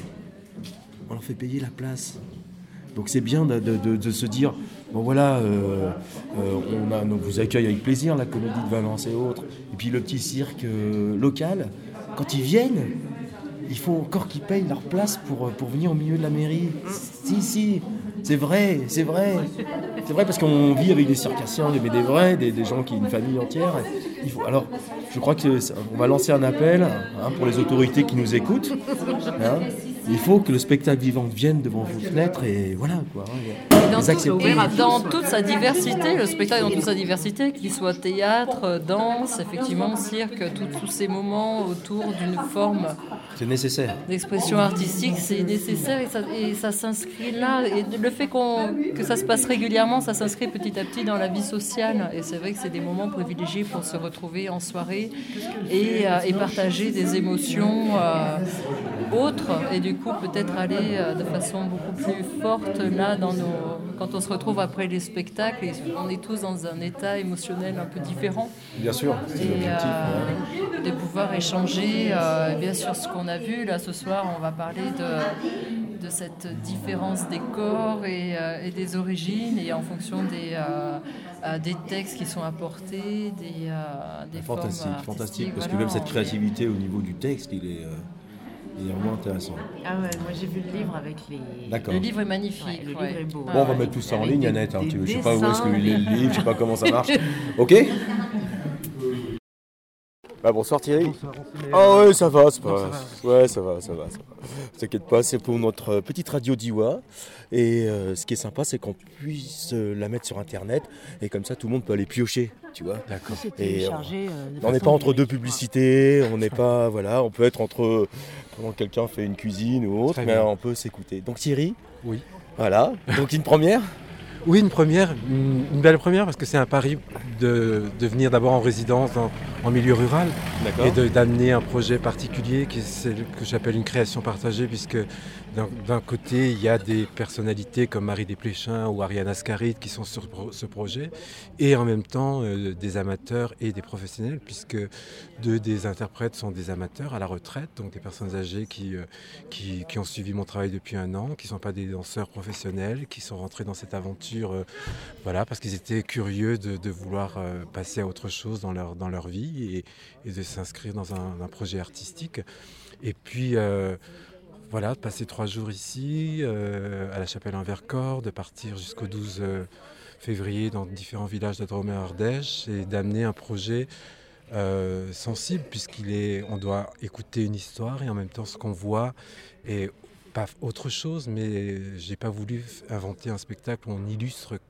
On leur fait payer la place. Donc c'est bien de, de, de, de se dire, bon voilà, euh, euh, on, a, on vous accueille avec plaisir, la Comédie de Valence et autres. Et puis le petit cirque euh, local, quand ils viennent, il faut encore qu'ils payent leur place pour, pour venir au milieu de la mairie. Si, si, c'est vrai, c'est vrai. C'est vrai parce qu'on vit avec des circassiens, mais des vrais, des, des gens qui ont une famille entière. Il faut, alors, je crois qu'on va lancer un appel hein, pour les autorités qui nous écoutent. Hein. Il faut que le spectacle vivant vienne devant vos fenêtres et voilà quoi. Et dans, tout, et dans toute sa diversité, le spectacle dans toute sa diversité, qu'il soit théâtre, danse, effectivement, cirque, tous ces moments autour d'une forme. C'est nécessaire. D'expression artistique, c'est nécessaire et ça, et ça s'inscrit là. Et le fait qu'on, que ça se passe régulièrement, ça s'inscrit petit à petit dans la vie sociale. Et c'est vrai que c'est des moments privilégiés pour se retrouver en soirée et, euh, et partager des émotions euh, autres. Et du coup, peut-être aller euh, de façon beaucoup plus forte là, dans nos... quand on se retrouve après les spectacles. Et on est tous dans un état émotionnel un peu différent. Bien sûr, c'est et, l'objectif. Euh, ouais. De pouvoir échanger, euh, bien sûr, ce qu'on a vu là ce soir, on va parler de, de cette différence des corps et, euh, et des origines et en fonction des, euh, euh, des textes qui sont apportés, des, euh, des fantastique, formes fantastique, parce voilà, que même cette créativité au niveau du texte, il est, euh, il est vraiment intéressant. Ah ouais, moi j'ai vu le livre avec les. D'accord. Le livre est magnifique. Ouais, le ouais. livre est beau. Bon, on va mettre tout ça en ligne, Annette. Hein, tu, je sais pas où est-ce que il est le livre, je sais pas comment ça marche. Ok. Ah, bonsoir Thierry. Bonsoir. Ah ouais, ça va, c'est pas... ça va. Ouais, ça va, ça va, ça va. T'inquiète pas, c'est pour notre petite radio d'Iwa. Et euh, ce qui est sympa, c'est qu'on puisse euh, la mettre sur Internet. Et comme ça, tout le monde peut aller piocher, tu vois. D'accord. Et euh, on n'est pas entre deux publicités, on n'est pas... Voilà, on peut être entre... Pendant que quelqu'un fait une cuisine ou autre, mais on peut s'écouter. Donc Thierry. Oui. Voilà, donc une première. Oui, une première, une, une belle première parce que c'est un pari de, de venir d'abord en résidence dans, en milieu rural et de, d'amener un projet particulier qui est celle que j'appelle une création partagée puisque d'un, d'un côté il y a des personnalités comme Marie Desplechin ou Ariane Ascaride qui sont sur ce projet et en même temps euh, des amateurs et des professionnels puisque deux des interprètes sont des amateurs à la retraite, donc des personnes âgées qui, euh, qui, qui ont suivi mon travail depuis un an, qui ne sont pas des danseurs professionnels, qui sont rentrés dans cette aventure Euh, voilà, parce qu'ils étaient curieux de, de vouloir euh, passer à autre chose dans leur, dans leur vie et, et de s'inscrire dans un, un projet artistique. Et puis, euh, voilà, de passer trois jours ici, euh, à la Chapelle en Vercors, de partir jusqu'au douze février dans différents villages de Drôme et Ardèche et d'amener un projet euh, sensible, puisqu'il est, on doit écouter une histoire et en même temps ce qu'on voit est pas autre chose, mais j'ai pas voulu inventer un spectacle où on illustre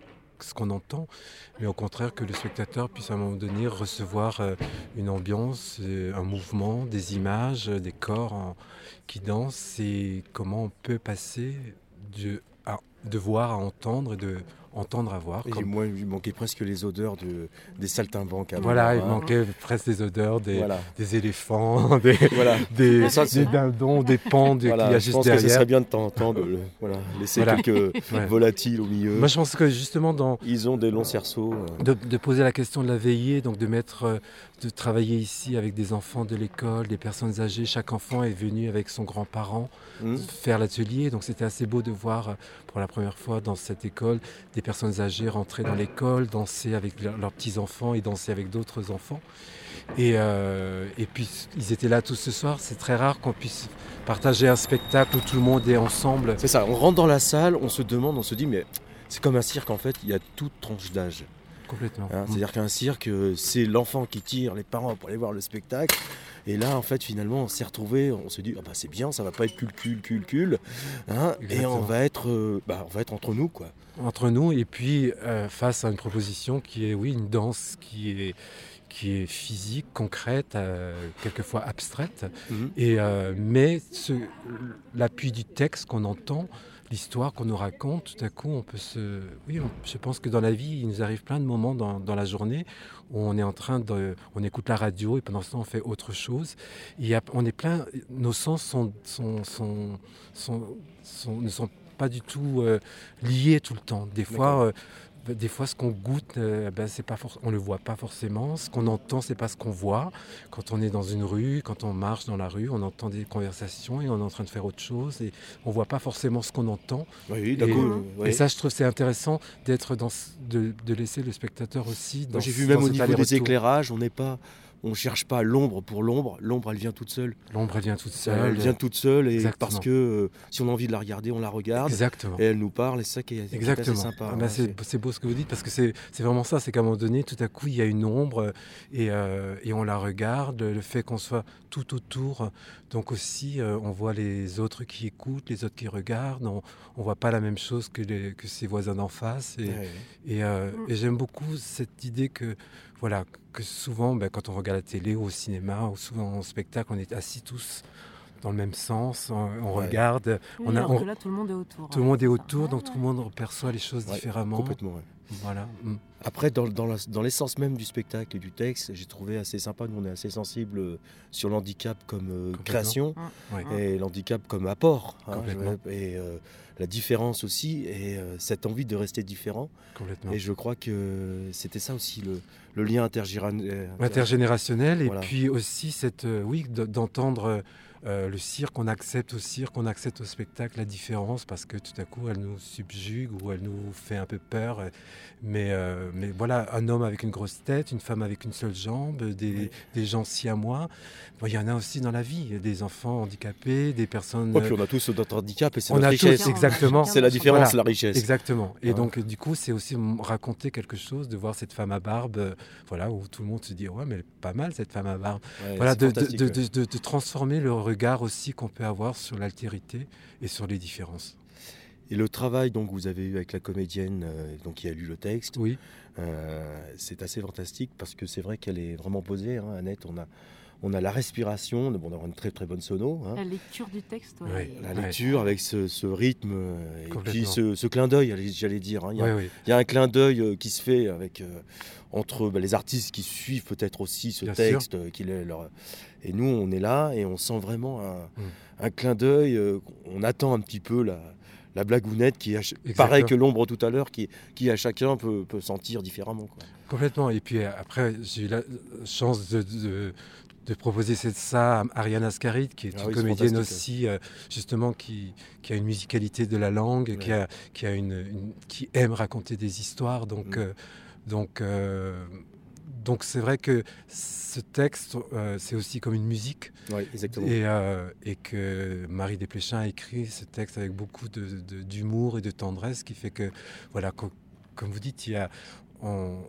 ce qu'on entend, mais au contraire que le spectateur puisse à un moment donné recevoir euh, une ambiance, euh, un mouvement, des images, euh, des corps en- qui dansent, et comment on peut passer de, à- de voir à entendre et de entendre à voir. Et Comme- moi, il manquait presque les odeurs de, des saltimbanques. à Voilà, il voir, hein. manquait presque des odeurs des, Voilà. des éléphants, des, Voilà. des, Ça, c'est- des dindons, des pans des- Voilà, qu'il y a je juste pense derrière. que ce serait bien de temps en temps de le- voilà, laisser Voilà. quelques Ouais. volatiles au milieu. Moi, je pense que justement, dans, Ils ont des longs cerceaux. euh. de, de poser la question de la veillée, donc de mettre, euh, de travailler ici avec des enfants de l'école, des personnes âgées. Chaque enfant est venu avec son grand-parent Mmh. faire l'atelier, donc c'était assez beau de voir euh, pour la première fois dans cette école des personnes âgées rentrer dans l'école, danser avec leur- leurs petits-enfants et danser avec d'autres enfants. Et, euh, et puis ils étaient là tous ce soir. C'est très rare qu'on puisse partager un spectacle où tout le monde est ensemble. C'est ça, on rentre dans la salle, on se demande, on se dit, mais c'est comme un cirque en fait, il y a toute tranche d'âge. Complètement. Hein, c'est-à-dire qu'un cirque, euh, c'est l'enfant qui tire les parents pour aller voir le spectacle. Et là, en fait, finalement, on s'est retrouvés, on se dit, ah bah, c'est bien, ça va pas être cul, cul, cul, cul. Hein, et Exactement. on va, être, euh, bah, on va être entre nous, quoi. Entre nous, et puis euh, face à une proposition qui est, oui, une danse qui est, qui est physique, concrète, euh, quelquefois abstraite, Mhm. et, euh, mais ce- l'appui du texte qu'on entend, l'histoire qu'on nous raconte, tout à coup, on peut se... Oui, on- je pense que dans la vie, il nous arrive plein de moments dans, dans la journée où on est en train de... On écoute la radio et pendant ce temps, on fait autre chose. Il y a, on est plein... Nos sens sont, sont, sont, sont, sont- ne sont pas du tout euh, liés tout le temps. Des fois... euh, des fois, ce qu'on goûte, euh, ben, c'est pas for- on ne le voit pas forcément. Ce qu'on entend, c'est pas ce qu'on voit. Quand on est dans une rue, quand on marche dans la rue, on entend des conversations et on est en train de faire autre chose. Et on voit pas forcément ce qu'on entend. Oui, et, d'accord, euh, oui. et ça, je trouve c'est intéressant d'être dans, ce- de, de laisser le spectateur aussi. Dans Moi, j'ai ce- vu dans même au cet niveau des aller-retour. éclairages, on n'est pas, on cherche pas l'ombre pour l'ombre. L'ombre, elle vient toute seule. L'ombre, elle vient toute seule. Elle vient toute seule et Exactement. parce que euh, si on a envie de la regarder, on la regarde. Exactement. Et elle nous parle et c'est ça qui est, qui est assez Exactement. sympa. Ah ben hein, c'est, c'est beau ce que vous dites parce que c'est, c'est vraiment ça, c'est qu'à un moment donné, tout à coup, il y a une ombre et, euh, et on la regarde. Le fait qu'on soit tout autour, donc aussi, euh, on voit les autres qui écoutent, les autres qui regardent. On ne voit pas la même chose que, les, que ses voisins d'en face. Et, Ouais. et, euh, et j'aime beaucoup cette idée que, voilà, que souvent, ben, quand on regarde la télé ou au cinéma ou souvent en spectacle, on est assis tous dans le même sens, on, on Ouais. regarde. Oui, on a, alors on- que là, tout le monde est autour. Tout le monde est autour, donc tout le monde perçoit les choses Ouais, différemment. complètement, ouais. Voilà. Mm. Après, dans, dans, la- dans l'essence même du spectacle et du texte, j'ai trouvé assez sympa. Nous, on est assez sensible euh, sur l'handicap comme euh, Complètement. création Mm. Ouais. et l'handicap comme apport. hein, Complètement. je- et euh, la différence aussi et euh, cette envie de rester différent. Complètement. Et je crois que c'était ça aussi le, le lien intergénérationnel. Intergénérationnel et Voilà. puis aussi cette euh, oui de- d'entendre euh, le cirque, on accepte au cirque, on accepte au spectacle la différence parce que tout à coup elle nous subjugue ou elle nous fait un peu peur. euh, Mais, euh, mais voilà, un homme avec une grosse tête, une femme avec une seule jambe, des, des gens siamois. Bon, il y en a aussi dans la vie, il y a des enfants handicapés, des personnes. Ouais, puis on a tous notre handicap et c'est on notre a richesse. tous, exactement. C'est la différence, Voilà, la richesse. Exactement. Et Hein. donc, du coup, c'est aussi m- raconter quelque chose, de voir cette femme à barbe, euh, voilà, où tout le monde se dit, ouais, mais elle est pas mal cette femme à barbe. Ouais, voilà, c'est de, de, fantastique, de, ouais. de- de- de transformer le regard aussi qu'on peut avoir sur l'altérité et sur les différences. Et le travail donc que vous avez eu avec la comédienne euh, donc qui a lu le texte, oui. euh, c'est assez fantastique parce que c'est vrai qu'elle est vraiment posée. Hein, Annette, on a, on a la respiration, bon, on a une très très bonne sono. Hein. La lecture du texte, ouais. Ouais. La lecture avec ce, ce rythme euh, et puis Complètement. ce, ce clin d'œil, allez- j'allais dire. hein. Il, y a, Ouais, ouais. il y a un clin d'œil euh, qui se fait avec, euh, entre bah, les artistes qui suivent peut-être aussi ce Bien texte. euh, qu'il est leur... Et nous, on est là et on sent vraiment un, Mm. un clin d'œil. euh, on attend un petit peu la, la blagounette qui, a, ch- Exactement. pareil que l'ombre tout à l'heure, qui, qui à chacun peut, peut sentir différemment. Quoi. Complètement. Et puis euh, après, j'ai eu la chance de, de, de proposer cette- ça à Ariane Ascaride, qui est Ah une oui, c'est comédienne fantastique, aussi, euh, justement, qui, qui a une musicalité de la langue, qui, a, qui, a une, une- qui aime raconter des histoires. Donc, Mm. euh, donc, euh, donc c'est vrai que ce texte, euh, c'est aussi comme une musique. Oui, exactement. Et, euh, et que Marie Desplechin a écrit ce texte avec beaucoup de, de- d'humour et de tendresse, qui fait que, voilà, co- comme vous dites, il y a, on-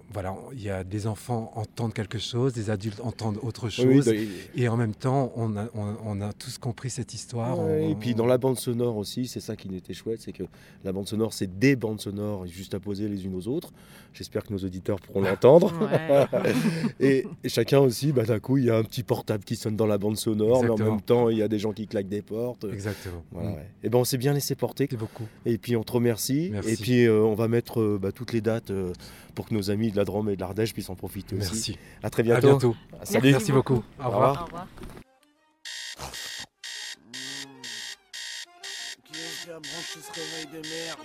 voilà, il y a des enfants entendent quelque chose, des adultes entendent autre chose, Oui, bah, il- et en même temps, on a, on, on a tous compris cette histoire. Ouais, on- et puis dans la bande sonore aussi, c'est ça qui était chouette, c'est que la bande sonore, c'est des bandes sonores juste à poser les unes aux autres. J'espère que nos auditeurs pourront l'entendre. Ouais. et, et chacun aussi, bah, d'un coup, il y a un petit portable qui sonne dans la bande sonore, mais en Exactement. même temps, il y a des gens qui claquent des portes. Exactement. Voilà, Mm. ouais. Et ben on s'est bien laissé porter. beaucoup. Et puis on te remercie. Merci. Et puis euh, on va mettre euh, bah, toutes les dates euh, pour que nos amis de la Drôme et de l'Ardèche puissent en profiter aussi. Merci. À très bientôt. À bientôt. Ah, salut. Merci beaucoup. Au revoir. Au revoir. Qui est-ce qui a branché ce réveil de merde?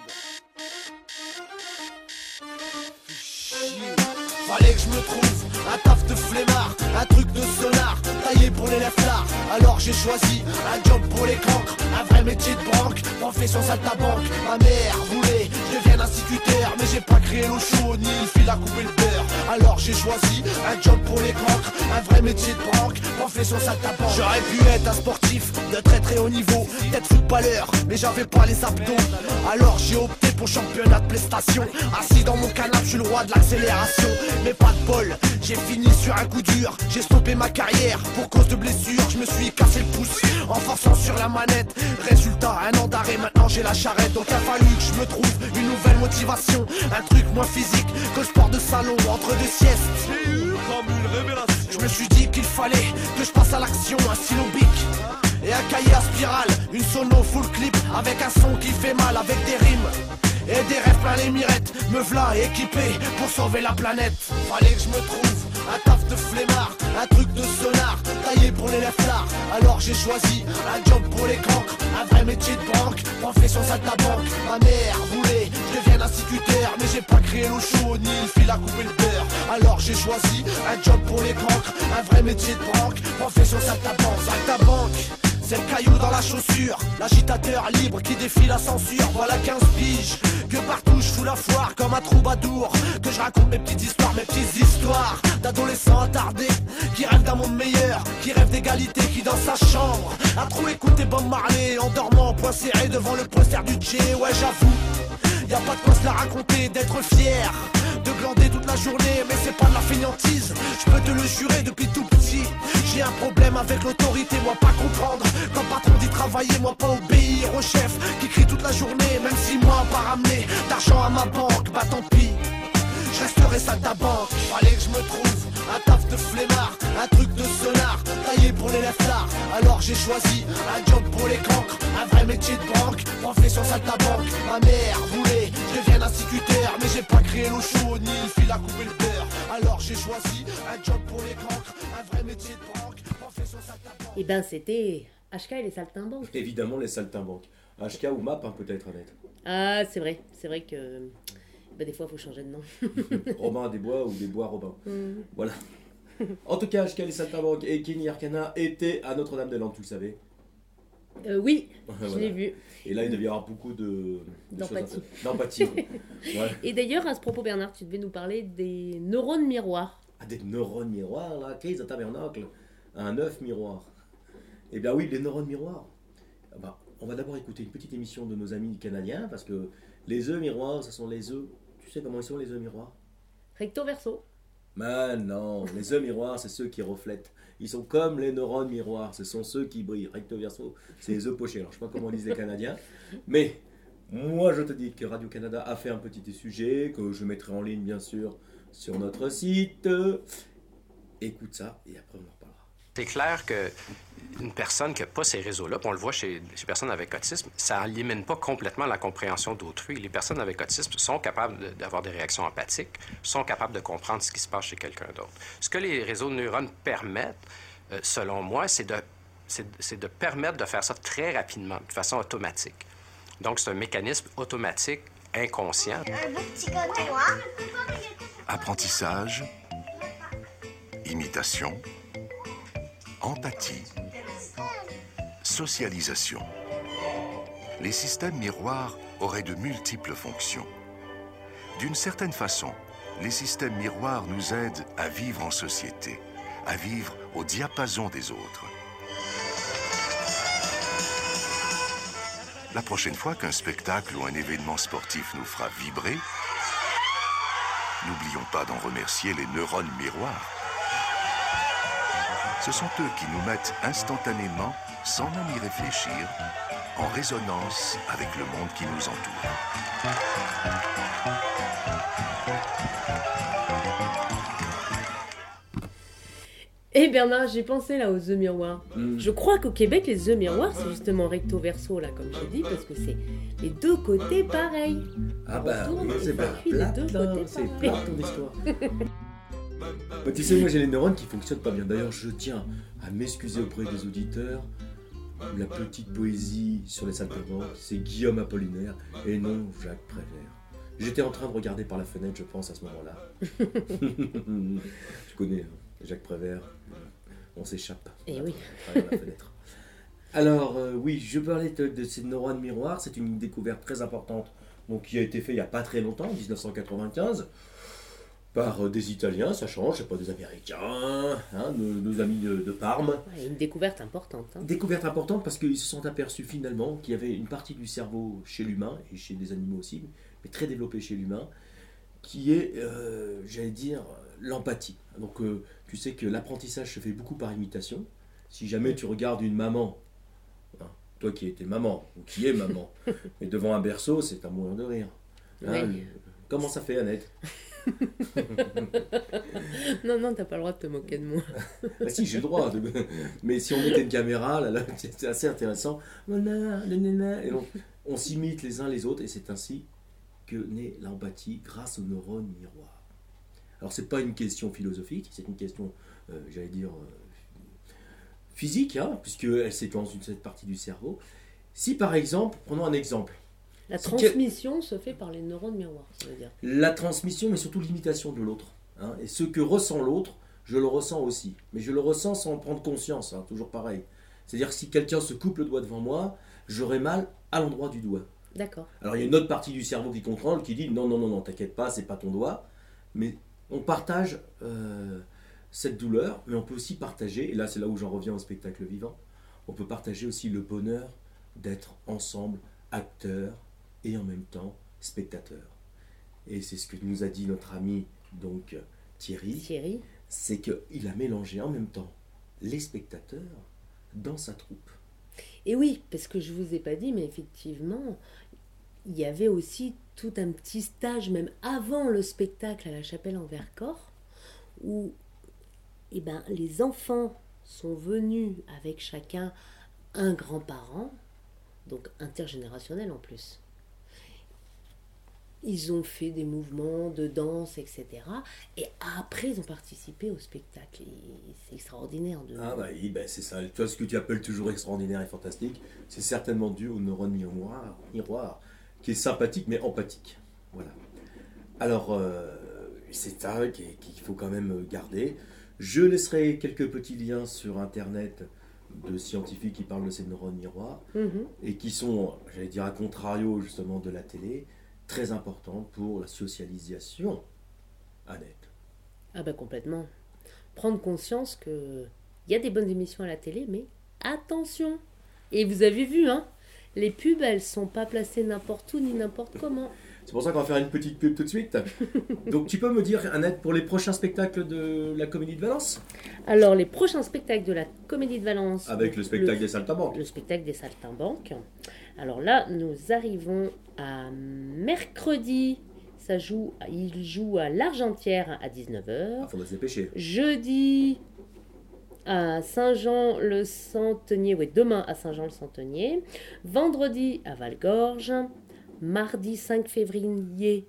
Fallait que je me trouve un taf de flemmard, un truc de sonar, taillé pour les lèvres. Alors j'ai choisi un job pour les cancres, un vrai métier de banque, profession saltabanque. Ma mère voulait que je devienne instituteur, mais j'ai pas créé l'eau chaude ni le fil à couper le beurre. Alors j'ai choisi un job pour les cancres, un vrai métier de banque, profession saltabanque. J'aurais pu être un sportif de très très haut niveau, peut-être footballeur, mais j'avais pas les abdos. Alors j'ai opté pour championnat de prestation. Assis dans mon canapé, je suis le roi de l'accélération. Mais pas de bol, j'ai fini sur un coup dur. J'ai stoppé ma carrière pour cause de blessure. Je me suis cassé le pouce en forçant sur la manette. Résultat, un an d'arrêt, maintenant j'ai la charrette. Donc il a fallu que je me trouve une nouvelle motivation. Un truc moins physique que le sport de salon entre deux siestes. J'ai eu comme une révélation. Je me suis dit qu'il fallait que je passe à l'action, un stylo bic et un cahier à spirale, une sono full clip avec un son qui fait mal, avec des rimes et des rêves plein les mirettes. Me v'là équipé pour sauver la planète. Fallait que je me trouve un taf de flemmard, un truc de sonar, taillé pour les lèvres. Alors j'ai choisi un job pour les cancres, un vrai métier de banque, profession saltabanque. Ma mère voulait que je devienne instituteur, mais j'ai pas créé l'eau chaude ni le fil à couper le beurre. Alors j'ai choisi un job pour les cancres, un vrai métier de banque, profession saltabanque. Saltabanque, c'est le caillou dans la chaussure, l'agitateur libre qui défie la censure. Voilà quinze piges, que partout je fous la foire comme un troubadour. Que je raconte mes petites histoires, mes petites histoires d'adolescents attardés qui rêvent d'un monde meilleur, qui rêvent d'égalité, qui dans sa chambre a trop écouté Bob Marley en dormant, point serré devant le poster du Che. Ouais, j'avoue, y a pas de quoi se la raconter, d'être fier, de glander toute la journée, mais c'est pas de la fainéantise. Je peux te le jurer depuis tout petit. J'ai un problème avec l'autorité, moi pas comprendre. Quand patron dit travailler, moi pas obéir au chef qui crie toute la journée, même si moi pas ramener d'argent à ma banque, bah tant pis. Je resterai saltabanque. Fallait que je me trouve un taf de flemmard, un truc de sonar, taillé pour les lèvres. Alors j'ai choisi un job pour les cancres, un vrai métier de banque, profession saltabanque. Ma mère voulait que je devienne instituteur, mais j'ai pas créé l'eau chaude ni le fil à couper le beurre. Alors j'ai choisi un job pour les cancres, un vrai métier de banque, profession saltabanque. Et ben c'était H K et les saltimbanques. Évidemment, les saltimbanques. H K ou M A P, hein, peut-être, Annette. Ah, c'est vrai, c'est vrai que bah, des fois il faut changer de nom. Robin Desbois ou Desbois Robin. Mm. Voilà. En tout cas, H K les saltimbanques et Kenny Arcana étaient à Notre-Dame-des-Landes, tu le savais. Euh, oui, je Voilà. l'ai vu. Et là, il devait y avoir beaucoup de... de D'empathie. choses à faire. D'empathie. Ouais. Et d'ailleurs, à ce propos, Bernard, tu devais nous parler des neurones miroirs. Ah, des neurones miroirs, là, crise de tabernacle. Un œuf miroir. Eh bien oui, les neurones miroirs. Ah bah, on va d'abord écouter une petite émission de nos amis canadiens, parce que les œufs miroirs, ce sont les œufs... Tu sais comment ils sont, les œufs miroirs? Recto verso. Mais non, les œufs miroirs, c'est ceux qui reflètent. Ils sont comme les neurones miroirs, ce sont ceux qui brillent. Recto verso, c'est les œufs pochés. Alors, je ne sais pas comment disent les Canadiens, mais moi, je te dis que Radio-Canada a fait un petit sujet, que je mettrai en ligne, bien sûr, sur notre site. Écoute ça, et après, on en reparlera. C'est clair qu'une personne qui n'a pas ces réseaux-là, puis on le voit chez les personnes avec autisme, ça n'élimine pas complètement la compréhension d'autrui. Les personnes avec autisme sont capables de, d'avoir des réactions empathiques, sont capables de comprendre ce qui se passe chez quelqu'un d'autre. Ce que les réseaux de neurones permettent, euh, selon moi, c'est de, c'est, c'est de permettre de faire ça très rapidement, de façon automatique. Donc, c'est un mécanisme automatique, inconscient. Un beau petit côté noir. Apprentissage, imitation, empathie, socialisation. Les systèmes miroirs auraient de multiples fonctions. D'une certaine façon, les systèmes miroirs nous aident à vivre en société, à vivre au diapason des autres. La prochaine fois qu'un spectacle ou un événement sportif nous fera vibrer, N'oublions pas d'en remercier les neurones miroirs. Ce sont eux qui nous mettent instantanément, sans même y réfléchir, en résonance avec le monde qui nous entoure. Eh Bernard, j'ai pensé là aux The Miroirs. Mm. Je crois qu'au Québec, les The Miroirs, c'est justement recto verso, là, comme j'ai dit, parce que c'est les deux côtés pareils. Ah bah, On tourne oui, et c'est ça pas suit les plate, deux là, côtés c'est pareils. plate ton histoire. Bah, tu sais, moi j'ai les neurones qui fonctionnent pas bien. D'ailleurs, je tiens à m'excuser auprès des auditeurs. La petite poésie sur les saltimbanques, c'est Guillaume Apollinaire et non Jacques Prévert. J'étais en train de regarder par la fenêtre, je pense, à ce moment-là. Je connais hein, Jacques Prévert. On s'échappe. Eh oui. à travers la fenêtre. Alors, euh, oui, je parlais de, de ces neurones miroirs. C'est une découverte très importante donc, qui a été faite il n'y a pas très longtemps, en dix-neuf cent quatre-vingt-quinze, par euh, des Italiens, ça change, c'est pas des Américains, hein, nos, nos amis de, de Parme. Ouais, une découverte importante. Hein. Découverte importante parce qu'ils se sont aperçus finalement qu'il y avait une partie du cerveau chez l'humain, et chez des animaux aussi, mais très développée chez l'humain, qui est, euh, j'allais dire, l'empathie. Donc, euh, tu sais que l'apprentissage se fait beaucoup par imitation. Si jamais tu regardes une maman, hein, toi qui étais maman, ou qui est maman, et devant un berceau, c'est à mourir de rire. Hein, Ouais. le- Comment ça fait, Annette? Non, non, t'as pas le droit de te moquer de moi. Ah si, j'ai le droit. de- Mais si on mettait une caméra, là, là, c'est assez intéressant. Voilà, nanana. Et on, on s'imite les uns les autres, et c'est ainsi que naît l'empathie grâce aux neurones miroirs. Alors, c'est pas une question philosophique, c'est une question, euh, j'allais dire, euh, physique, hein, puisqu'elle s'étend dans une cette partie du cerveau. Si, par exemple, prenons un exemple. La Si transmission se fait par les neurones miroirs, ça veut dire. La transmission, mais surtout l'imitation de l'autre. Hein. Et ce que ressent l'autre, je le ressens aussi. Mais je le ressens sans en prendre conscience, hein, toujours pareil. C'est-à-dire que si quelqu'un se coupe le doigt devant moi, j'aurai mal à l'endroit du doigt. D'accord. Alors il y a une autre partie du cerveau qui contrôle, qui dit non, non, non, non, t'inquiète pas, c'est pas ton doigt. Mais on partage euh, cette douleur, mais on peut aussi partager, et là c'est là où j'en reviens au spectacle vivant, on peut partager aussi le bonheur d'être ensemble, acteurs, et en même temps spectateurs. Et c'est ce que nous a dit notre ami donc Thierry. Thierry. C'est qu'il a mélangé en même temps les spectateurs dans sa troupe. Et oui, parce que je vous ai pas dit, mais effectivement, il y avait aussi tout un petit stage, même avant le spectacle à la Chapelle en Vercors, où eh ben, les enfants sont venus avec chacun un grand-parent, donc intergénérationnel en plus. Ils ont fait des mouvements de danse, et cetera. Et après, ils ont participé au spectacle. Et c'est extraordinaire. De... Ah bah oui, bah c'est ça. Toi, ce que tu appelles toujours extraordinaire et fantastique, c'est certainement dû au neurone miroir, miroir, qui est sympathique mais empathique. Voilà. Alors, euh, c'est ça qu'il faut quand même garder. Je laisserai quelques petits liens sur Internet de scientifiques qui parlent de ces neurones miroirs Mhm. et qui sont, j'allais dire, à contrario justement de la télé, très importants pour la socialisation. Annette. Ah bah complètement. Prendre conscience que il y a des bonnes émissions à la télé, mais attention. Et vous avez vu, hein, les pubs, elles sont pas placées n'importe où ni n'importe comment. C'est pour ça qu'on va faire une petite pub tout de suite. Donc tu peux me dire, Annette, pour les prochains spectacles de la Comédie de Valence? Alors, les prochains spectacles de la Comédie de Valence. Avec donc, le spectacle des Saltimbanques. Le spectacle des Saltimbanques. Alors là, nous arrivons à mercredi. Ça joue, il joue à l'Argentière à dix-neuf heures. Il faudrait se dépêcher. Jeudi à Saint-Jean-le-Centenier. Oui, demain à Saint-Jean-le-Centenier. Vendredi à Valgorge. Mardi cinq février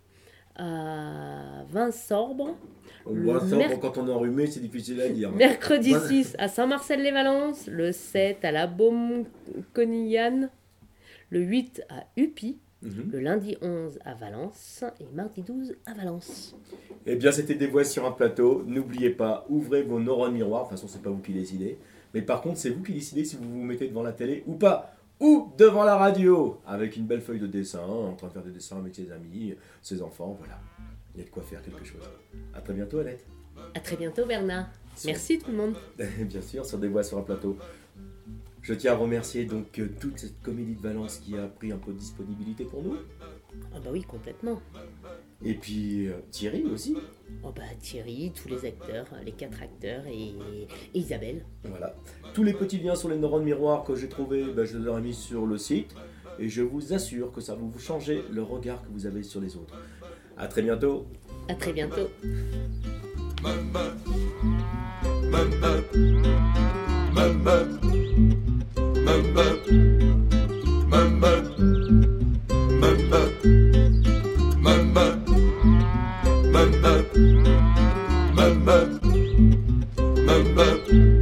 à Vinsorbre. On voit ça, Merc- quand on est enrhumé, c'est difficile à dire. Mercredi Voilà. six à Saint-Marcel-les-Valences, le sept à la Baume-Conillagne, le huit à Upi, Mhm. le lundi onze à Valence et mardi douze à Valence. Eh bien, c'était Des Voix sur un plateau. N'oubliez pas, ouvrez vos neurones miroirs. De toute façon, c'est pas vous qui décidez. Mais par contre, c'est vous qui décidez si vous vous mettez devant la télé ou pas. Ou devant la radio, avec une belle feuille de dessin, en train de faire des dessins avec ses amis, ses enfants. Voilà. Il y a de quoi faire quelque chose. À très bientôt, Annette. À très bientôt Bernard. Merci tout le monde. Bien sûr, sur Des Voix sur un plateau. Je tiens à remercier donc euh, toute cette Comédie de Valence qui a pris un peu de disponibilité pour nous. Ah bah oui, complètement. Et puis euh, Thierry aussi. Oh bah Thierry, tous les acteurs, les quatre acteurs et, et Isabelle. Voilà. Tous les petits liens sur les neurones miroirs que j'ai trouvés, ben, je les ai mis sur le site. Et je vous assure que ça va vous changer le regard que vous avez sur les autres. À très bientôt. À très bientôt. Mama, mama, mama, mama, mama, mama, mama, mama, mama, mama.